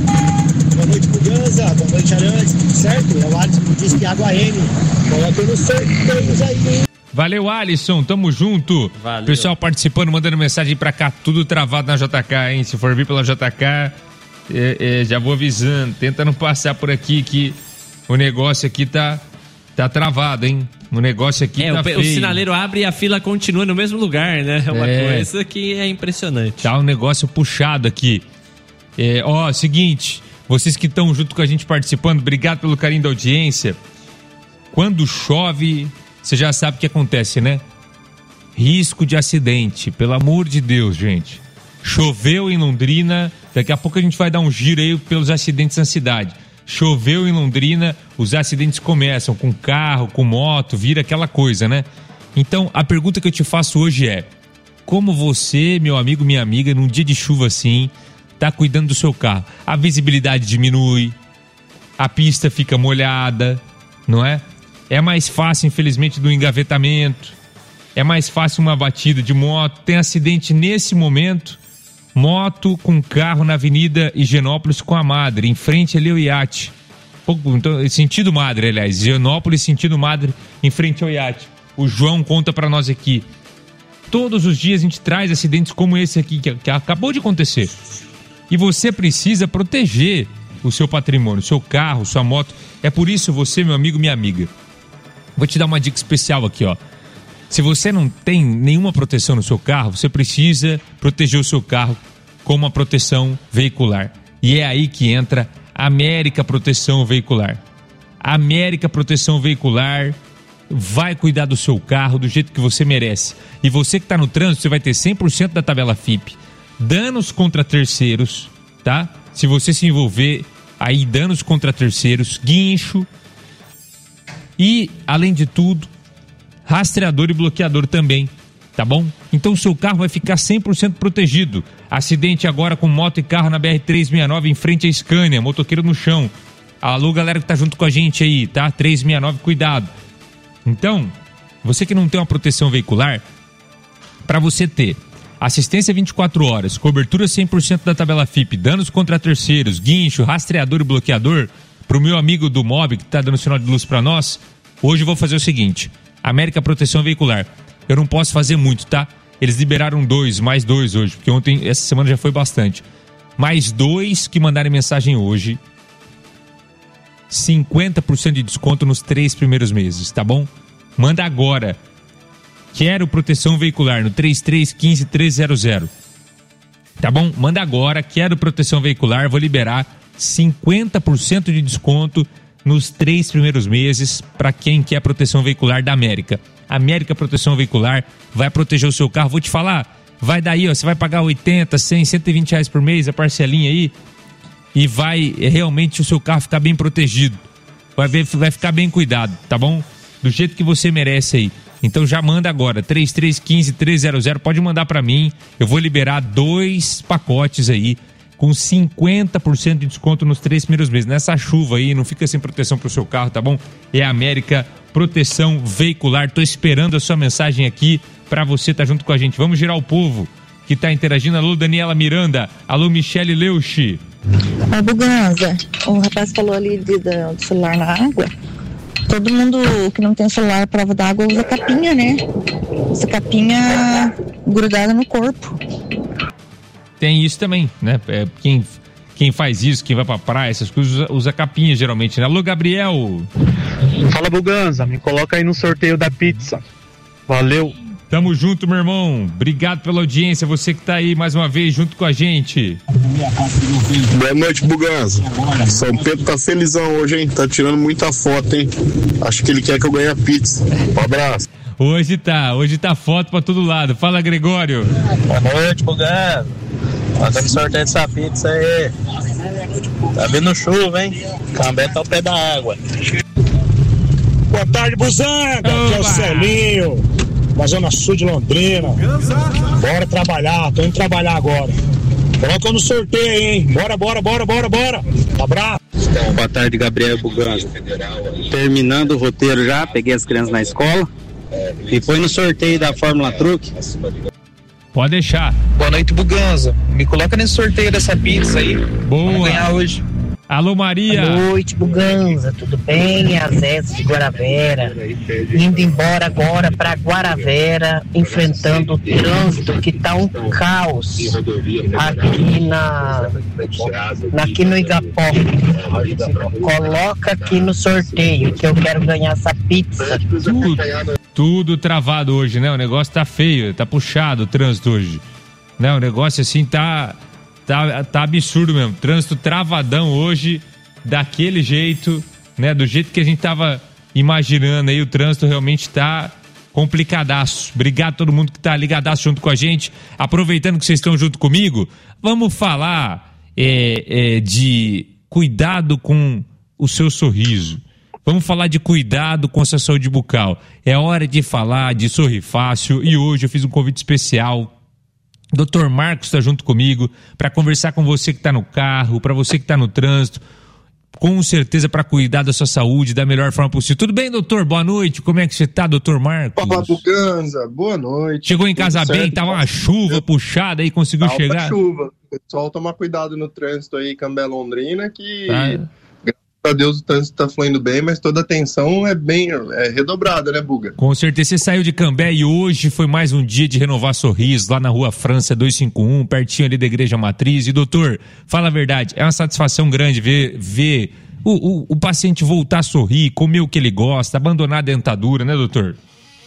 Boa noite, Buganza. Boa noite, Arantes. Tudo certo? É o Alisson do Disque Água M. Coloca nos sorteios aí, hein? Valeu, Alisson. Tamo junto. Valeu. Pessoal participando, mandando mensagem pra cá. Tudo travado na J K, hein? Se for vir pela J K, é, é, já vou avisando. Tenta não passar por aqui que o negócio aqui tá, tá travado, hein? O negócio aqui é, tá o, feio. O sinaleiro abre e a fila continua no mesmo lugar, né? É uma É. coisa que é impressionante. Tá um negócio puxado aqui. É, ó, seguinte, vocês que estão junto com a gente participando, obrigado pelo carinho da audiência. Quando chove, você já sabe o que acontece, né? Risco de acidente, pelo amor de Deus, gente. Choveu em Londrina, daqui a pouco a gente vai dar um giro aí pelos acidentes na cidade. Choveu em Londrina, os acidentes começam com carro, com moto, vira aquela coisa, né? Então, a pergunta que eu te faço hoje é: como você, meu amigo, minha amiga, num dia de chuva assim, tá cuidando do seu carro? A visibilidade diminui, a pista fica molhada, não é? É mais fácil, infelizmente, do engavetamento, é mais fácil uma batida de moto, tem acidente nesse momento. Moto com carro na Avenida Higienópolis com a Madre, em frente ali ao iate. Então, sentido Madre, aliás, Higienópolis, sentido Madre, em frente ao iate. O João conta pra nós aqui. Todos os dias a gente traz acidentes como esse aqui, que, que acabou de acontecer. E você precisa proteger o seu patrimônio, o seu carro, sua moto. É por isso você, meu amigo, minha amiga. Vou te dar uma dica especial aqui, ó. Se você não tem nenhuma proteção no seu carro, você precisa proteger o seu carro com uma proteção veicular. E é aí que entra a América Proteção Veicular. A América Proteção Veicular vai cuidar do seu carro do jeito que você merece. E você que está no trânsito, você vai ter cem por cento da tabela F I P. Danos contra terceiros, tá? Se você se envolver, aí danos contra terceiros, guincho e, além de tudo, rastreador e bloqueador também, tá bom? Então o seu carro vai ficar cem por cento protegido. Acidente agora com moto e carro na B R trezentos e sessenta e nove em frente à Scania, motoqueiro no chão. Alô, galera que tá junto com a gente aí, tá? trezentos e sessenta e nove, cuidado. Então, você que não tem uma proteção veicular, para você ter assistência vinte e quatro horas, cobertura cem por cento da tabela F I P, danos contra terceiros, guincho, rastreador e bloqueador, pro meu amigo do Mob que tá dando sinal de luz para nós, hoje eu vou fazer o seguinte: América Proteção Veicular. Eu não posso fazer muito, tá? Eles liberaram dois, mais dois hoje, porque ontem, essa semana já foi bastante. Mais dois que mandarem mensagem hoje. cinquenta por cento de desconto nos três primeiros meses, tá bom? Manda agora. Quero proteção veicular no três três um cinco, três zero zero. Tá bom? Manda agora. Quero proteção veicular. Vou liberar cinquenta por cento de desconto nos três primeiros meses para quem quer proteção veicular da América. América Proteção Veicular vai proteger o seu carro. Vou te falar, vai daí, ó, você vai pagar oitenta, cem, cento e vinte reais por mês, a parcelinha aí, e vai realmente o seu carro ficar bem protegido. Vai, ver, vai ficar bem cuidado, tá bom? Do jeito que você merece aí. Então já manda agora, três três um cinco, três zero zero, pode mandar para mim. Eu vou liberar dois pacotes aí com cinquenta por cento de desconto nos três primeiros meses. Nessa chuva aí, não fica sem proteção pro seu carro, tá bom? É a América Proteção Veicular. Tô esperando a sua mensagem aqui pra você estar tá junto com a gente. Vamos girar o povo que tá interagindo. Alô, Daniela Miranda. Alô, Michele Leuchi. Ó, Buganza, o rapaz falou ali de, de, do celular na água. Todo mundo que não tem celular à prova d'água usa capinha, né? Essa capinha grudada no corpo. Tem isso também, né? É, quem, quem faz isso, quem vai pra praia, essas coisas, usa, usa capinha geralmente, né? Alô, Gabriel! Fala, Buganza, me coloca aí no sorteio da pizza. Valeu! Tamo junto, meu irmão. Obrigado pela audiência. Você que tá aí mais uma vez junto com a gente. Boa noite, Buganza. São Pedro tá felizão hoje, hein? Tá tirando muita foto, hein? Acho que ele quer que eu ganhe a pizza. Um abraço. Hoje tá, hoje tá foto pra todo lado. Fala, Gregório. Boa noite, Buganza. Mandando sorteio dessa pizza aí. Tá vindo chuva, hein? Cambé tá ao pé da água. Boa tarde, Buzanga. Aqui é o Celinho, da Zona Sul de Londrina. Bora trabalhar, tô indo trabalhar agora. Coloca no sorteio aí, hein? Bora, bora, bora, bora, bora. Abraço. Boa tarde, Gabriel Buganza. Terminando o roteiro já, peguei as crianças na escola e foi no sorteio da Fórmula Truck. Pode deixar. Boa noite, Buganza. Me coloca nesse sorteio dessa pizza aí. Boa. Vamos ganhar hoje. Alô, Maria. Boa noite, Buganza, tudo bem? Azés de Guaravera, indo embora agora para Guaravera, enfrentando o trânsito que tá um caos aqui na, na aqui no Igapó. Coloca aqui no sorteio que eu quero ganhar essa pizza. Tudo, tudo travado hoje, né? O negócio tá feio, tá puxado o trânsito hoje, né? O negócio assim tá Tá, tá absurdo mesmo, trânsito travadão hoje, daquele jeito, né, do jeito que a gente tava imaginando aí, o trânsito realmente tá complicadaço. Obrigado a todo mundo que tá ligadaço junto com a gente, aproveitando que vocês estão junto comigo, vamos falar é, é, de cuidado com o seu sorriso, vamos falar de cuidado com a sua saúde bucal, é hora de falar de Sorri Fácil e hoje eu fiz um convite especial. doutor Marcos está junto comigo para conversar com você que está no carro, para você que está no trânsito, com certeza para cuidar da sua saúde da melhor forma possível. Tudo bem, doutor? Boa noite. Como é que você está, doutor Marcos? Fala, Buganza. Boa noite. Chegou em casa bem? Tava uma chuva puxada aí, conseguiu Alta chegar? chuva. Pessoal, tomar cuidado no trânsito aí, Cambé Londrina, que... Ah. Graças a Deus o trânsito tá fluindo bem, mas toda a atenção é bem é redobrada, né, Buga? Com certeza, você saiu de Cambé e hoje foi mais um dia de renovar sorriso lá na Rua França duzentos e cinquenta e um, pertinho ali da Igreja Matriz. E doutor, fala a verdade, é uma satisfação grande ver, ver o, o, o paciente voltar a sorrir, comer o que ele gosta, abandonar a dentadura, né, doutor?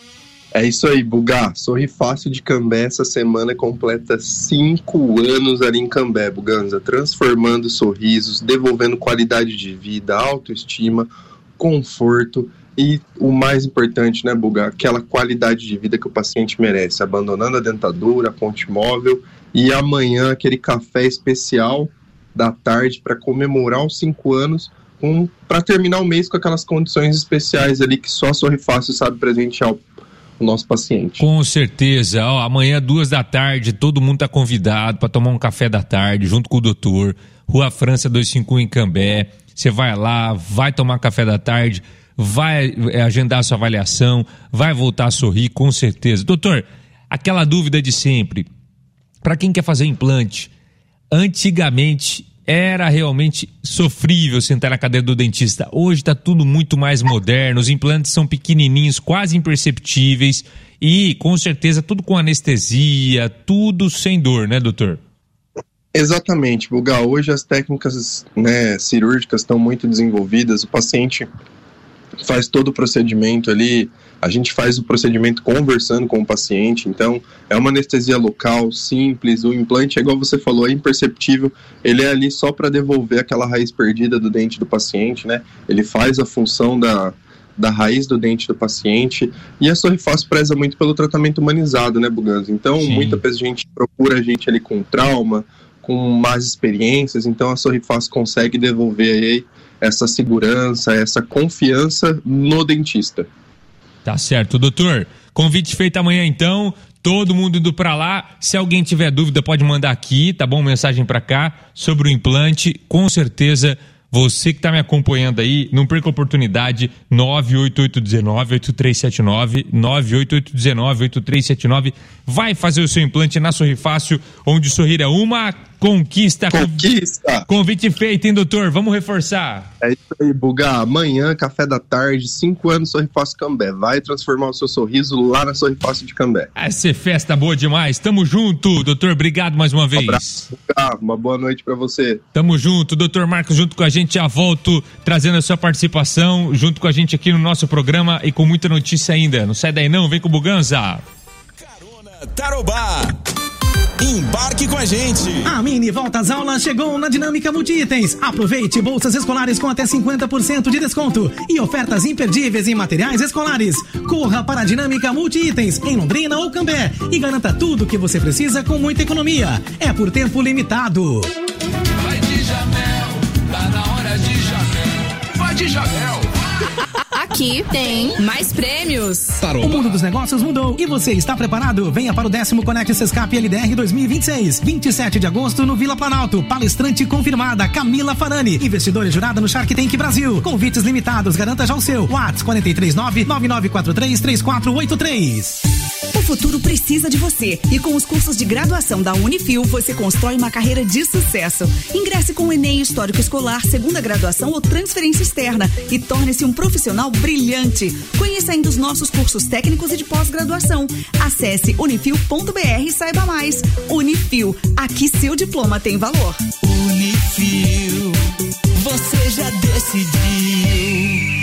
É isso aí, Buga. Sorri Fácil de Cambé essa semana completa cinco anos ali em Cambé, Buganza, transformando sorrisos, devolvendo qualidade de vida, autoestima, conforto e o mais importante, né, Buga, aquela qualidade de vida que o paciente merece, abandonando a dentadura, a ponte móvel e amanhã aquele café especial da tarde para comemorar os cinco anos, um, para terminar o mês com aquelas condições especiais ali que só a Sorri Fácil sabe presentear o o nosso paciente. Com certeza, ó, amanhã duas da tarde, todo mundo tá convidado para tomar um café da tarde junto com o doutor, Rua França duzentos e cinquenta e um em Cambé, você vai lá, vai tomar café da tarde, vai agendar a sua avaliação, vai voltar a sorrir, com certeza. Doutor, aquela dúvida de sempre, para quem quer fazer implante, antigamente era realmente sofrível sentar na cadeira do dentista. Hoje está tudo muito mais moderno, os implantes são pequenininhos, quase imperceptíveis e, com certeza, tudo com anestesia, tudo sem dor, né, doutor? Exatamente, Buga. Hoje as técnicas, né, cirúrgicas estão muito desenvolvidas, o paciente faz todo o procedimento ali, a gente faz o procedimento conversando com o paciente, então é uma anestesia local, simples, o implante, é igual você falou, é imperceptível, ele é ali só para devolver aquela raiz perdida do dente do paciente, né? Ele faz a função da, da raiz do dente do paciente, e a Sorri Fácil preza muito pelo tratamento humanizado, né, Buganza? Então, Sim. muita gente procura a gente ali com trauma, com más experiências, então a Sorri Fácil consegue devolver aí essa segurança, essa confiança no dentista. Tá certo, doutor. Convite feito amanhã então, todo mundo indo pra lá. Se alguém tiver dúvida pode mandar aqui, tá bom? Mensagem pra cá sobre o implante. Com certeza, você que tá me acompanhando aí, não perca a oportunidade. Nove oito oito um nove oito três sete nove, nove oito oito um nove oito três sete nove. Vai fazer o seu implante na Sorri Fácil, onde sorrir é uma conquista. Conquista. Convite feito, hein, doutor? Vamos reforçar. É isso aí, Buga. Amanhã, café da tarde, cinco anos, Sorriface Cambé. Vai transformar o seu sorriso lá na Sorriface de Cambé. Vai ser festa boa demais. Tamo junto, doutor. Obrigado mais uma vez. Um abraço, Buga. Uma boa noite pra você. Tamo junto, doutor Marcos, junto com a gente. Já volto trazendo a sua participação junto com a gente aqui no nosso programa e com muita notícia ainda. Não sai daí não, vem com o Buganza. Carona Tarobá. Embarque com a gente. A mini volta às aulas chegou na Dinâmica Multiitens. Aproveite bolsas escolares com até cinquenta por cento de desconto e ofertas imperdíveis em materiais escolares. Corra para a Dinâmica Multiitens em Londrina ou Cambé e garanta tudo o que você precisa com muita economia. É por tempo limitado. Vai de Jamel, tá na hora de Jamel. Vai de Jamel. Aqui tem mais prêmios. O mundo dos negócios mudou e você está preparado? Venha para o décimo Conect Sescap L D R dois mil e vinte e seis, vinte e sete de agosto no Vila Planalto. Palestrante confirmada Camila Farani, investidora jurada no Shark Tank Brasil. Convites limitados, garanta já o seu. WhatsApp quatro três nove, nove nove quatro três, três quatro oito três. O futuro precisa de você e com os cursos de graduação da Unifil você constrói uma carreira de sucesso. Ingresse com o Enem Histórico Escolar, segunda graduação ou transferência externa e torne-se um profissional brilhante. Conheça ainda os nossos cursos técnicos e de pós-graduação. Acesse unifil ponto br e saiba mais. Unifil, aqui seu diploma tem valor. Unifil, você já decidiu.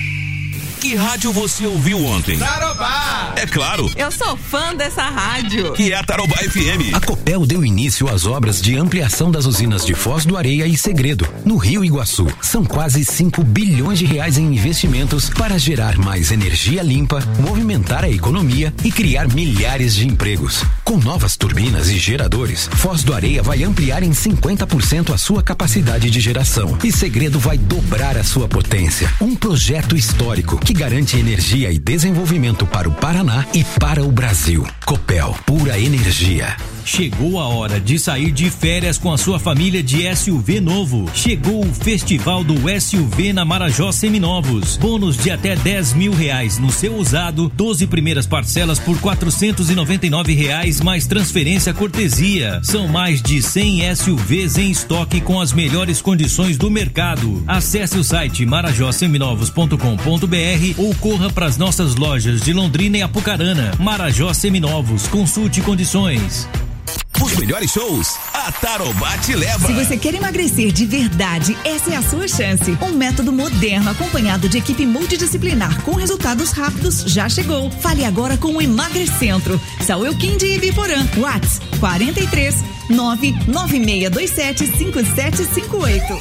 Que rádio você ouviu ontem? Tarobá! É claro. Eu sou fã dessa rádio. Que é a Tarobá F M. A Copel deu início às obras de ampliação das usinas de Foz do Areia e Segredo, no Rio Iguaçu. São quase cinco bilhões de reais em investimentos para gerar mais energia limpa, movimentar a economia e criar milhares de empregos. Com novas turbinas e geradores, Foz do Areia vai ampliar em cinquenta por cento a sua capacidade de geração e Segredo vai dobrar a sua potência. Um projeto histórico que garante energia e desenvolvimento para o Paraná e para o Brasil. Copel, pura energia. Chegou a hora de sair de férias com a sua família de S U V novo. Chegou o Festival do S U V na Marajó Seminovos. Bônus de até dez mil reais no seu usado, doze primeiras parcelas por quatrocentos e noventa e nove reais mais transferência cortesia. São mais de cem S U Vs em estoque com as melhores condições do mercado. Acesse o site marajó seminovos ponto com ponto br ou corra para as nossas lojas de Londrina e Apucarana. Marajó Seminovos, consulte condições. Os melhores shows, a Tarobá te leva. Se você quer emagrecer de verdade, essa é a sua chance. Um método moderno acompanhado de equipe multidisciplinar com resultados rápidos já chegou. Fale agora com o Emagrecentro. Saúl Kim de Ibiporã. WhatsApp quarenta e três, nove nove seis dois sete, cinco sete cinco oito.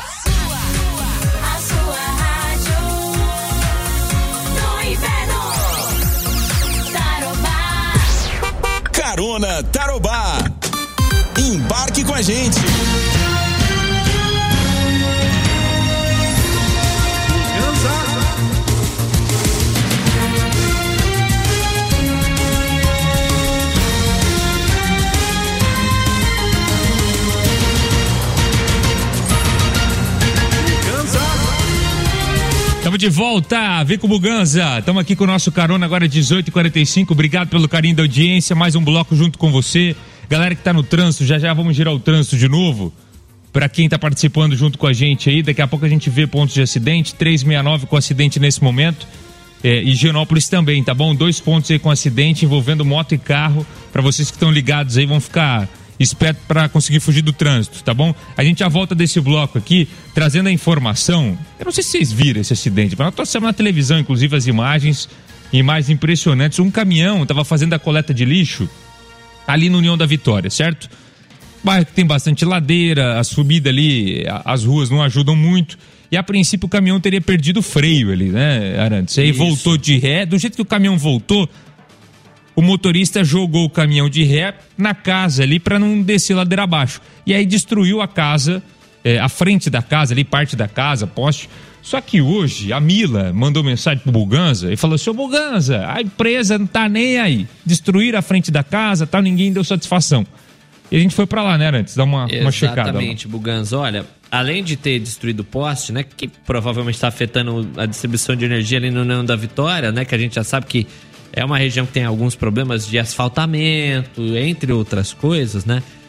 Carona Tarobá. Embarque com a gente. Estamos de volta, vem com o Buganza. Estamos aqui com o nosso Carona agora dezoito e quarenta e cinco. Obrigado pelo carinho da audiência. Mais um bloco junto com você. Galera que tá no trânsito, já já vamos girar o trânsito de novo. Para quem tá participando junto com a gente aí, daqui a pouco a gente vê pontos de acidente. trezentos e sessenta e nove com acidente nesse momento. É, e Higienópolis também, tá bom? Dois pontos aí com acidente envolvendo moto e carro. Para vocês que estão ligados aí, vão ficar esperto para conseguir fugir do trânsito, tá bom? A gente já volta desse bloco aqui, trazendo a informação. Eu não sei se vocês viram esse acidente, mas nós trouxemos na televisão, inclusive, as imagens, imagens impressionantes. Um caminhão estava fazendo a coleta de lixo ali no União da Vitória, certo? Bairro que tem bastante ladeira, a subida ali, as ruas não ajudam muito. E a princípio o caminhão teria perdido o freio ali, né, Arantes? Aí voltou de ré, do jeito que o caminhão voltou, o motorista jogou o caminhão de ré na casa ali para não descer ladeira abaixo. E aí destruiu a casa, é, a frente da casa ali, parte da casa, poste. Só que hoje a Mila mandou mensagem pro Buganza e falou: seu Buganza, a empresa não tá nem aí. Destruíram a frente da casa, tal, ninguém deu satisfação. E a gente foi para lá, né, antes, dar uma, uma checada. Exatamente, Buganza. Olha, além de ter destruído o poste, né, que provavelmente está afetando a distribuição de energia ali no União da Vitória, né, que a gente já sabe que é uma região que tem alguns problemas de asfaltamento, entre outras coisas, né?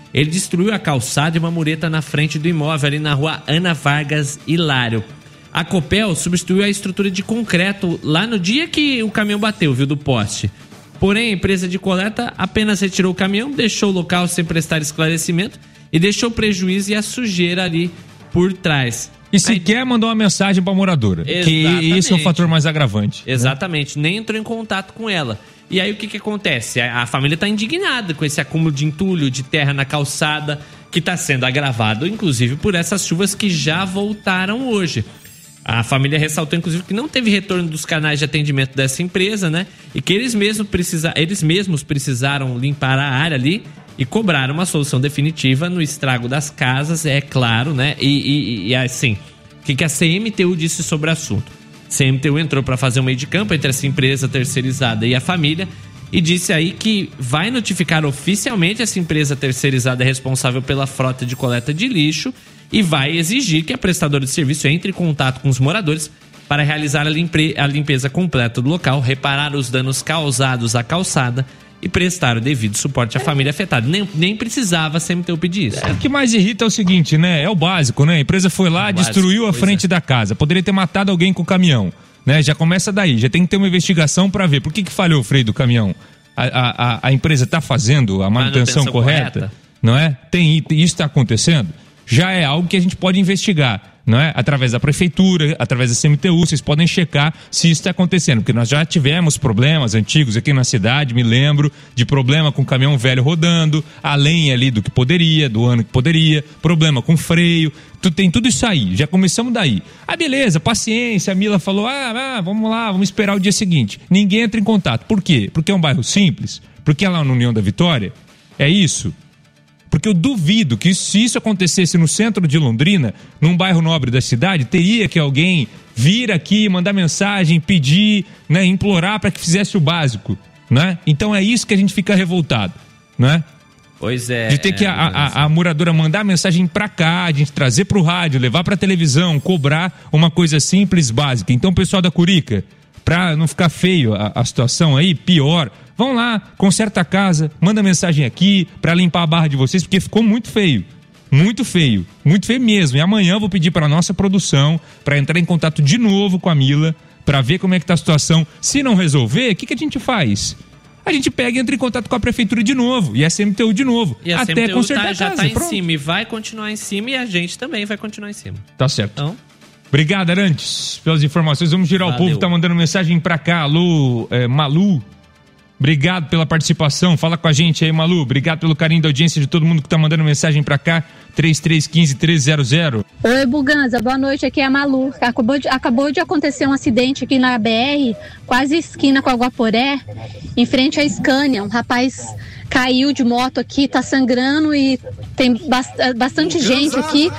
ele destruiu a calçada e uma mureta na frente do imóvel ali na rua Ana Vargas Hilário. A Copel substituiu a estrutura de concreto lá no dia que o caminhão bateu, viu, do poste. Porém, a empresa de coleta apenas retirou o caminhão, deixou o local sem prestar esclarecimento e deixou o prejuízo e a sujeira ali por trás. E sequer mandou uma mensagem para a moradora. Exatamente. Que esse é o fator mais agravante. Exatamente, né? Nem entrou em contato com ela. E aí o que que acontece? A, a família está indignada com esse acúmulo de entulho, de terra na calçada, que está sendo agravado, inclusive, por essas chuvas que já voltaram hoje. A família ressaltou, inclusive, que não teve retorno dos canais de atendimento dessa empresa, né? E que eles mesmos, precisa, eles mesmos precisaram limpar a área ali e cobraram uma solução definitiva no estrago das casas, é claro, né? E, e, e assim, o que, que a C M T U disse sobre o assunto? A C M T U entrou para fazer um meio de campo entre essa empresa terceirizada e a família e disse aí que vai notificar oficialmente essa empresa terceirizada responsável pela frota de coleta de lixo e vai exigir que a prestadora de serviço entre em contato com os moradores para realizar a, limpe- a limpeza completa do local, reparar os danos causados à calçada e prestar o devido suporte à família afetada. Nem, nem precisava sempre ter o pedir isso. É, o que mais irrita é o seguinte, né? É o básico, né? A empresa foi lá, é destruiu básico, a frente é. da casa. Poderia ter matado alguém com o caminhão, né? Já começa daí. Já tem que ter uma investigação para ver por que, que falhou o freio do caminhão. A, a, a empresa está fazendo a manutenção, manutenção correta, correta, não é? Tem, isso está acontecendo? Já é algo que a gente pode investigar, não é? Através da prefeitura, através da C M T U, vocês podem checar se isso está acontecendo, porque nós já tivemos problemas antigos aqui na cidade, me lembro de problema com caminhão velho rodando, além ali do que poderia, do ano que poderia, problema com freio, tu, tem tudo isso aí, já começamos daí. Ah, beleza, paciência, a Mila falou, ah, ah, vamos lá, vamos esperar o dia seguinte. Ninguém entra em contato, por quê? Porque é um bairro simples, porque é lá na União da Vitória, é isso? Porque eu duvido que se isso acontecesse no centro de Londrina, num bairro nobre da cidade, teria que alguém vir aqui, mandar mensagem, pedir, né, implorar para que fizesse o básico, né? Então é isso que a gente fica revoltado, né? Pois é. De ter que a, a, a moradora mandar mensagem para cá, a gente trazer para o rádio, levar para a televisão, cobrar uma coisa simples, básica. Então, pessoal da Curica, para não ficar feio a, a situação aí, pior, vão lá, conserta a casa, manda mensagem aqui para limpar a barra de vocês, porque ficou muito feio. Muito feio. Muito feio mesmo. E amanhã eu vou pedir para nossa produção para entrar em contato de novo com a Mila, para ver como é que tá a situação. Se não resolver, o que, que a gente faz? A gente pega e entra em contato com a prefeitura de novo. E a C M T U de novo. E a até C M T U consertar tá, a já casa. tá em Pronto. cima e vai continuar em cima e a gente também vai continuar em cima. Tá certo. Então... Obrigado, Arantes, pelas informações. Vamos girar Valeu. O povo, tá mandando mensagem pra cá. Alô, é, Malu. Obrigado pela participação. Fala com a gente aí, Malu. Obrigado pelo carinho da audiência de todo mundo que tá mandando mensagem pra cá. três três um cinco, três zero zero. Oi, Buganza. Boa noite. Aqui é a Malu. Acabou de, acabou de acontecer um acidente aqui na B R, quase esquina com a Guaporé, em frente à Scania. Um rapaz caiu de moto aqui, tá sangrando e tem bastante gente aqui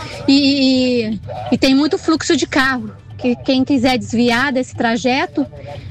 e, e, e tem muito fluxo de carro. Que quem quiser desviar desse trajeto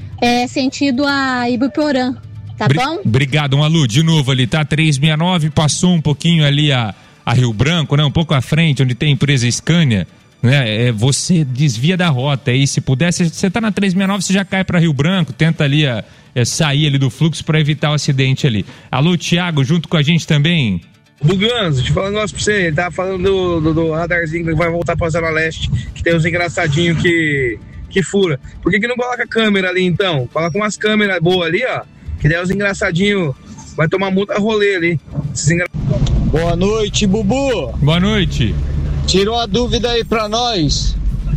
é sentido a Ibiporã, tá Bri- bom? Obrigado, Malu. De novo ali, tá? trezentos e sessenta e nove, passou um pouquinho ali a, a Rio Branco, né? Um pouco à frente, onde tem a empresa Scania, né? É, você desvia da rota aí, se puder, você tá na trezentos e sessenta e nove, você já cai para Rio Branco, tenta ali a, é, sair ali do fluxo para evitar o acidente ali. Alô, Thiago, junto com a gente também. Buganza, te falando um negócio pra você, ele tava falando do, do, do radarzinho que vai voltar pra Zona Leste, que tem os engraçadinhos que, que fura. Por que que não coloca câmera ali então? Coloca umas câmeras boas ali, ó, que daí os engraçadinhos vai tomar multa rolê ali. Engra... Boa noite, Bubu. Boa noite. Tirou a dúvida aí pra nós.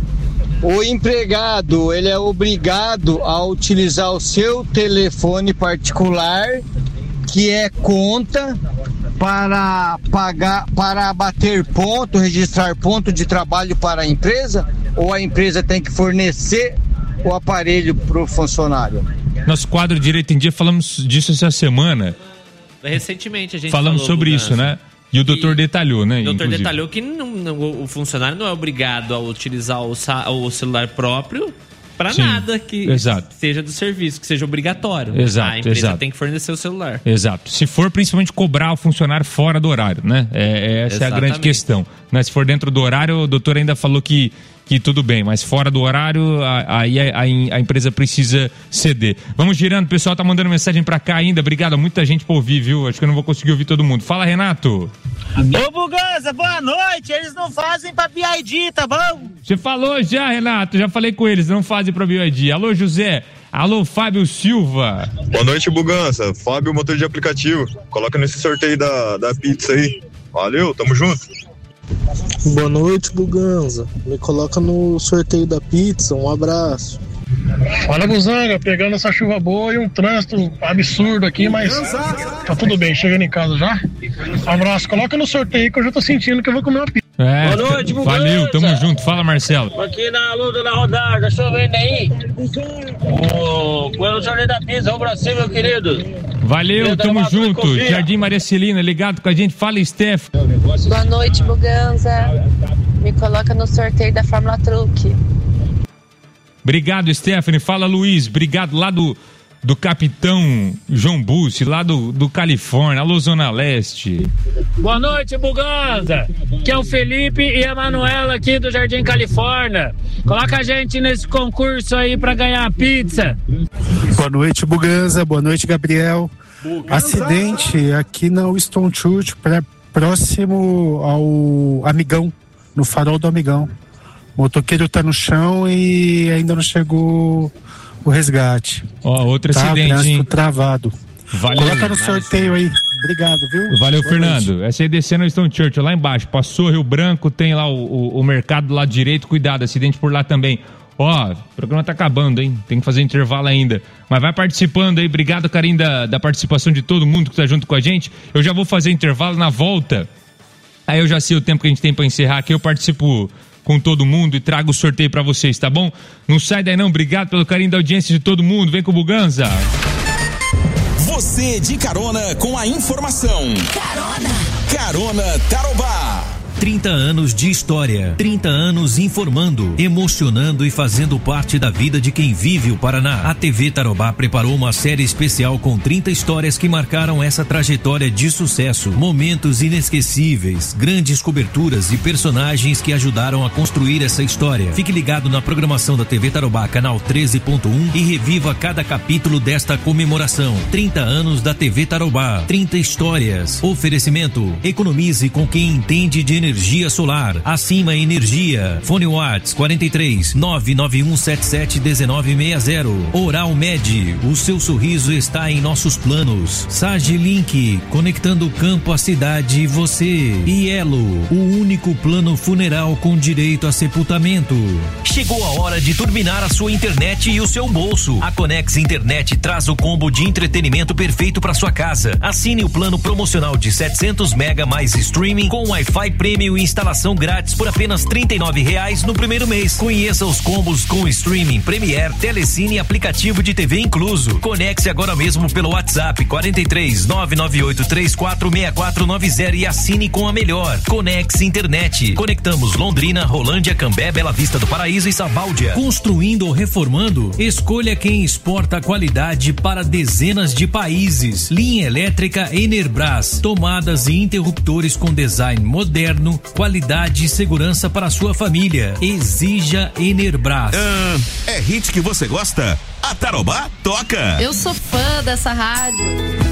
O empregado, ele é obrigado a utilizar o seu telefone particular, que é conta, para pagar, para bater ponto, registrar ponto de trabalho para a empresa, ou a empresa tem que fornecer o aparelho para o funcionário? Nosso quadro Direito em Dia, falamos disso essa semana. Recentemente a gente falamos falou, sobre Buganza. isso, né? E o doutor detalhou, né? O doutor inclusive. detalhou que não, não, o funcionário não é obrigado a utilizar o, o celular próprio para nada que exato. seja do serviço, que seja obrigatório. Exato, a empresa exato. tem que fornecer o celular. Exato. Se for principalmente cobrar o funcionário fora do horário, né? É, essa Exatamente. é a grande questão. Né? Se for dentro do horário, o doutor ainda falou que, que tudo bem, mas fora do horário, aí a, a, a empresa precisa ceder. Vamos girando, o pessoal tá mandando mensagem pra cá ainda. Obrigado, muita gente por ouvir, viu? Acho que eu não vou conseguir ouvir todo mundo. Fala, Renato. Ô, Buganza, boa noite. Eles não fazem pra B I D, tá bom? Você falou já, Renato. Já falei com eles. Não fazem pra B I D. Alô, José. Alô, Fábio Silva. Boa noite, Buganza. Fábio, motor de aplicativo. Coloca nesse sorteio da, da pizza aí. Valeu, tamo junto. Boa noite, Buganza. Me coloca no sorteio da pizza. Um abraço. Fala, Buzanga, pegando essa chuva boa e um trânsito absurdo aqui, mas tá tudo bem, chegando em casa já. Abraço, coloca no sorteio que eu já tô sentindo que eu vou comer uma pizza. É, boa noite, Buganza. Valeu, tamo junto. Fala, Marcelo. Aqui na luta da rodada, chovendo aí. O sorteio da pizza, vamos pra cima, meu querido. Valeu, tamo junto. Jardim Maria Celina, ligado com a gente. Fala, Steph. Boa noite, Buganza. Me coloca no sorteio da Fórmula Truck. Obrigado, Stephanie. Fala, Luiz. Obrigado lá do, do Capitão João Bussi, lá do, do Califórnia. Alô, Zona Leste. Boa noite, Buganza. Que é o Felipe e a Manuela aqui do Jardim Califórnia. Coloca a gente nesse concurso aí pra ganhar a pizza. Boa noite, Buganza. Boa noite, Gabriel. Buganza. Acidente aqui na Winston Churchill, próximo ao Amigão, no farol do Amigão. O motoqueiro tá no chão e ainda não chegou o resgate. Ó, outro tá, acidente, hein? Travado. Valeu. Coloca no sorteio aí. Obrigado, viu? Valeu, Boa Fernando. noite. Essa aí descendo o Stone Churchill, lá embaixo. Passou Rio Branco, tem lá o, o, o mercado do lado direito. Cuidado, acidente por lá também. Ó, o programa tá acabando, hein? Tem que fazer intervalo ainda. Mas vai participando aí. Obrigado, carinho, da, da participação de todo mundo que tá junto com a gente. Eu já vou fazer intervalo na volta. Aí eu já sei o tempo que a gente tem pra encerrar aqui. Eu participo com todo mundo e trago o sorteio pra vocês, tá bom? Não sai daí não, obrigado pelo carinho da audiência de todo mundo, vem com o Buganza. Você de carona com a informação. Carona. Carona Tarobá. trinta anos de história, trinta anos informando, emocionando e fazendo parte da vida de quem vive o Paraná. A T V Tarobá preparou uma série especial com trinta histórias que marcaram essa trajetória de sucesso, momentos inesquecíveis, grandes coberturas e personagens que ajudaram a construir essa história. Fique ligado na programação da T V Tarobá, canal treze ponto um e reviva cada capítulo desta comemoração. trinta anos da T V Tarobá, trinta histórias. Oferecimento: economize com quem entende de energia. Energia solar, Acima Energia. Fone Whats quarenta e três, nove nove um sete sete um nove seis zero. Oral Med, o seu sorriso está em nossos planos. Sage Link, conectando o campo à cidade e você. E Elo, o único plano funeral com direito a sepultamento. Chegou a hora de turbinar a sua internet e o seu bolso. A Conex Internet traz o combo de entretenimento perfeito para sua casa. Assine o plano promocional de setecentos mega mais streaming com Wi-Fi Premium e instalação grátis por apenas trinta e nove reais no primeiro mês. Conheça os combos com streaming, Premiere, Telecine e aplicativo de T V incluso. Conecte agora mesmo pelo WhatsApp quarenta e três, nove nove oito três quatro seis quatro nove zero e assine com a melhor. Conex Internet. Conectamos Londrina, Rolândia, Cambé, Bela Vista do Paraíso e Sabáudia. Construindo ou reformando? Escolha quem exporta qualidade para dezenas de países. Linha elétrica Enerbras. Tomadas e interruptores com design moderno, qualidade e segurança para a sua família. Exija Enerbras. Ah, é hit que você gosta? A Tarobá toca. Eu sou fã dessa rádio.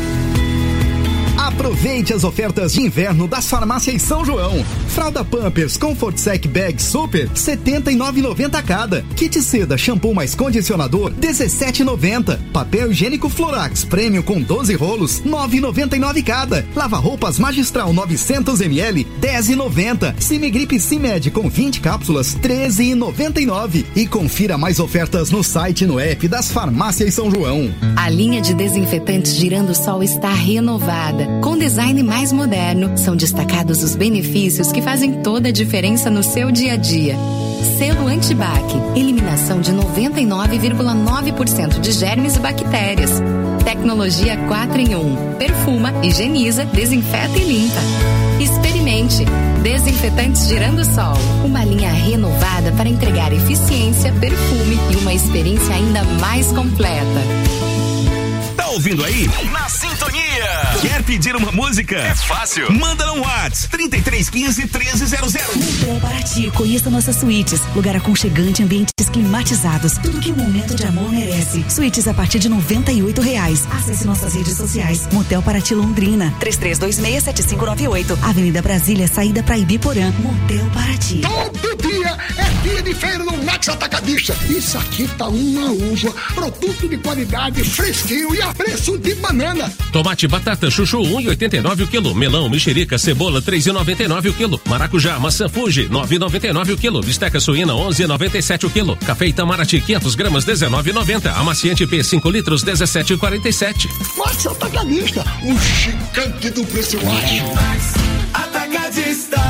Aproveite as ofertas de inverno das farmácias São João. Fralda Pampers Comfort Sec Bag Super, setenta e nove reais e noventa centavos cada. Kit seda shampoo mais condicionador, dezessete reais e noventa centavos. Papel higiênico Florax Premium com doze rolos, nove reais e noventa e nove centavos cada. Lava roupas Magistral novecentos mililitros, dez reais e noventa centavos. Cimigrip Cimed com vinte cápsulas, treze reais e noventa e nove centavos. E confira mais ofertas no site e no app das farmácias São João. A linha de desinfetantes Girando Sol está renovada. Com design mais moderno, são destacados os benefícios que fazem toda a diferença no seu dia a dia. Selo Antibac, eliminação de noventa e nove vírgula nove por cento de germes e bactérias. Tecnologia quatro em um, perfuma, higieniza, desinfeta e limpa. Experimente. Desinfetantes Girando Sol, uma linha renovada para entregar eficiência, perfume e uma experiência ainda mais completa. Tá ouvindo aí? Na sintonia. Quer pedir uma música? É fácil. Manda no WhatsApp trinta e três quinze, treze zero zero. Motel Paraty, conheça nossas suítes. Lugar aconchegante, ambientes climatizados. Tudo que um momento de amor merece. Suítes a partir de noventa e oito reais. Acesse nossas redes sociais. Motel Paraty Londrina. três três dois seis, sete cinco nove oito. Avenida Brasília, saída para Ibiporã. Motel Paraty. Todo dia é dia de feira no Max Atacadista. Isso aqui tá uma uva. Produto de qualidade, fresquinho e a preço de banana. Tomate batata chuchu um real e oitenta e nove o quilo. Melão, mexerica, cebola três reais e noventa e nove o quilo. Maracujá, maçã Fuji nove reais e noventa e nove o quilo. Bisteca suína onze reais e noventa e sete o quilo. Café Itamaraty quinhentas gramas dezenove reais e noventa. Amaciante P cinco litros dezessete reais e quarenta e sete. Max Atacadista, um gigante do preço baixo. Max Atacadista.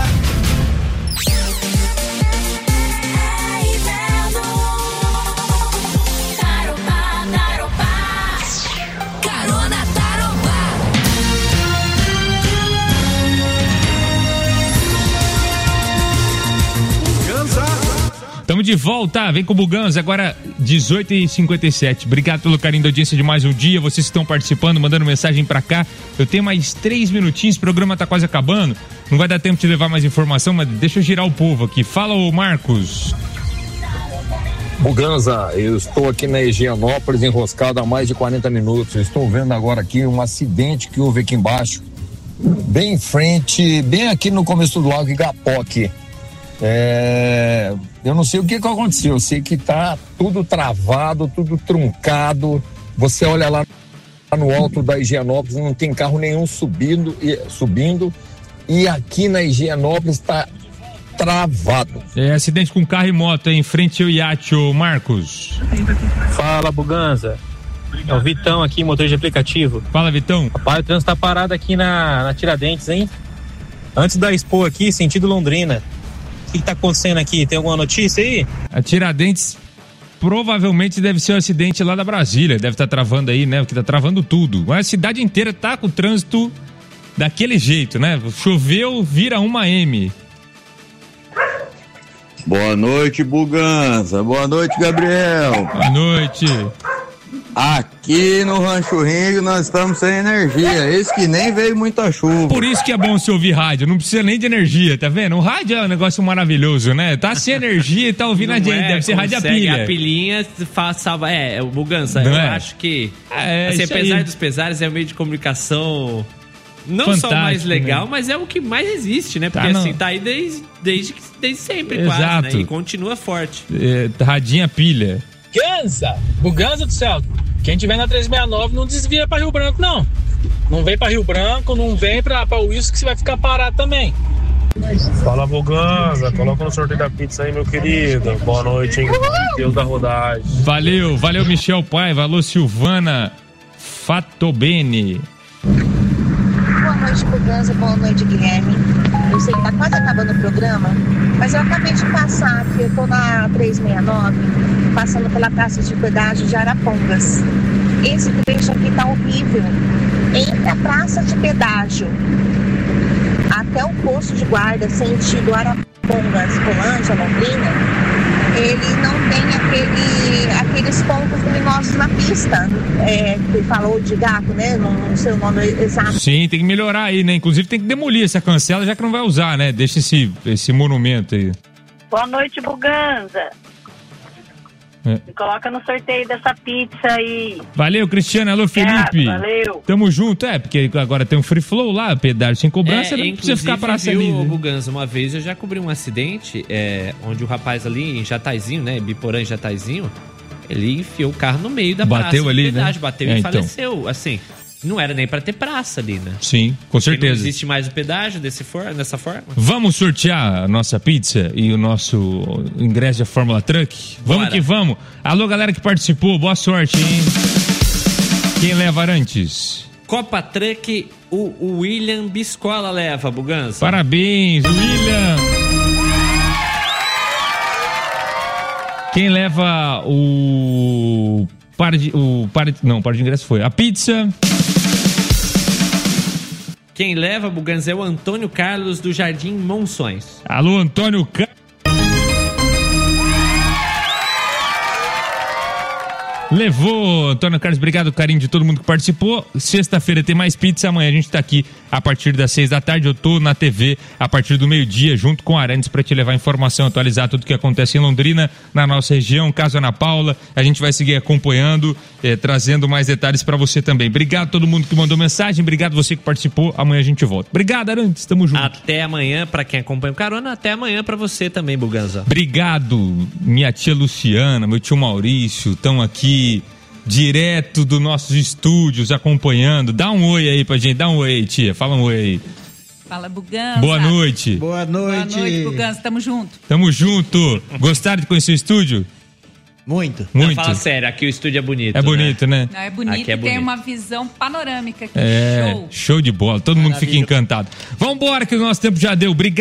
Estamos de volta, vem com o Buganza, agora dezoito e cinquenta e sete. Obrigado pelo carinho da audiência de mais um dia, vocês que estão participando, mandando mensagem pra cá. Eu tenho mais três minutinhos, o programa tá quase acabando, não vai dar tempo de levar mais informação, mas deixa eu girar o povo aqui. Fala, ô Marcos. Buganza, eu estou aqui na Higienópolis, enroscado há mais de quarenta minutos. Eu estou vendo agora aqui um acidente que houve aqui embaixo, bem em frente, bem aqui no começo do Lago Igapó aqui. É, eu não sei o que, que aconteceu, eu sei que tá tudo travado, tudo truncado. Você olha lá no alto da Higienópolis, não tem carro nenhum subindo e, subindo, e aqui na Higienópolis tá travado. É, acidente com carro e moto em frente ao iate, ô Marcos. Fala, Buganza. É o Vitão aqui, motor de aplicativo. Fala, Vitão. Rapaz, o trânsito tá parado aqui na, na Tiradentes, hein? Antes da Expo aqui, sentido Londrina. O que, que tá acontecendo aqui? Tem alguma notícia aí? A Tiradentes provavelmente deve ser o um acidente lá da Brasília. Deve estar tá travando aí, né? Porque tá travando tudo. Mas a cidade inteira tá com o trânsito daquele jeito, né? Choveu, vira uma M. Boa noite, Buganza. Boa noite, Gabriel. Boa noite. Aqui no Rancho Ringue nós estamos sem energia. Esse que nem veio muita chuva. Por isso que é bom você ouvir rádio. Não precisa nem de energia, tá vendo? O rádio é um negócio maravilhoso, né? Tá sem energia e tá ouvindo não a gente. É, deve ser rádio a pilha. A pilhinha faça. É, o Buganza, não eu é? acho que. É, assim, apesar aí. dos pesares, é um meio de comunicação. Não fantástico, só o mais legal, né? mas é o que mais existe, né? Porque tá, assim, tá aí desde, desde, desde sempre, exato. Quase, né? E continua forte. É, radinha pilha. Buganza! Buganza do céu! Quem tiver na trezentos e sessenta e nove não desvia pra Rio Branco, não. Não vem pra Rio Branco, não vem pra, pra Wilson, que você vai ficar parado também. Fala, Buganza, coloca no sorteio da pizza aí, meu querido. Boa noite, hein? Deus da rodagem. Valeu, valeu, Michel Paiva, alô, Silvana Fatobene. Boa noite, Buganza, boa noite, Guilherme. Eu sei que tá quase acabando o programa, mas eu acabei de passar aqui, eu tô na trezentos e sessenta e nove, passando pela praça de pedágio de Arapongas. Esse trecho aqui tá horrível. Entre a praça de pedágio até o posto de guarda, sentido Arapongas, Rolândia, Londrina, ele não tem aquele, aqueles pontos luminosos na pista, é, que falou de gato, né? Não, não sei o nome exato. Sim, tem que melhorar aí, né? Inclusive tem que demolir essa cancela, já que não vai usar, né? Deixa esse, esse monumento aí. Boa noite, Buganza. É. Me coloca no sorteio dessa pizza aí. Valeu, Cristiano. Alô, Felipe. É, valeu. Tamo junto. É, porque agora tem um free flow lá, pedágio sem cobrança, é, não precisa ficar para viu, ali. Buganza, uma vez eu já cobri um acidente é, onde o rapaz ali em Jataizinho, né, Biporã em Jataizinho, ele enfiou o carro no meio da bateu praça. Ali, pedágio, né? Bateu é, e então. faleceu. Assim, não era nem pra ter praça ali, né? Sim, com certeza. Não existe mais o pedágio desse for, dessa forma. Vamos sortear a nossa pizza e o nosso ingresso da Fórmula Truck? Vamos Bora. que vamos. Alô, galera que participou, boa sorte, hein? Quem leva antes? Copa Truck, o, o William Biscola leva, Buganza. Parabéns, William! Quem leva o... Para de, o para de, não, para de ingresso foi a pizza. Quem leva, Buganza, é o Antônio Carlos do Jardim Monções. Alô, Antônio Carlos. Levou, Antônio Carlos, obrigado, carinho de todo mundo que participou. Sexta-feira tem mais pizza, amanhã a gente tá aqui a partir das seis da tarde. Eu tô na T V a partir do meio-dia, junto com a Arantes, pra te levar informação, atualizar tudo que acontece em Londrina, na nossa região, caso Ana Paula. A gente vai seguir acompanhando, eh, trazendo mais detalhes pra você também. Obrigado a todo mundo que mandou mensagem, obrigado você que participou. Amanhã a gente volta. Obrigado, Arantes, tamo junto. Até amanhã, pra quem acompanha o Carona, até amanhã pra você também, Buganza. Obrigado, minha tia Luciana, meu tio Maurício, estão aqui direto dos nossos estúdios acompanhando. Dá um oi aí pra gente, dá um oi aí, tia, fala um oi aí. Fala, Buganza. Boa noite. Boa noite. Boa noite, Buganza, tamo junto. Tamo junto. Gostaram de conhecer o estúdio? Muito. Muito. Não, fala sério, aqui o estúdio é bonito. É bonito, né? né? Não, é bonito aqui é e tem bonito. uma visão panorâmica aqui. É, Show. show de bola, todo mundo fica encantado. Vambora que o nosso tempo já deu, obrigado.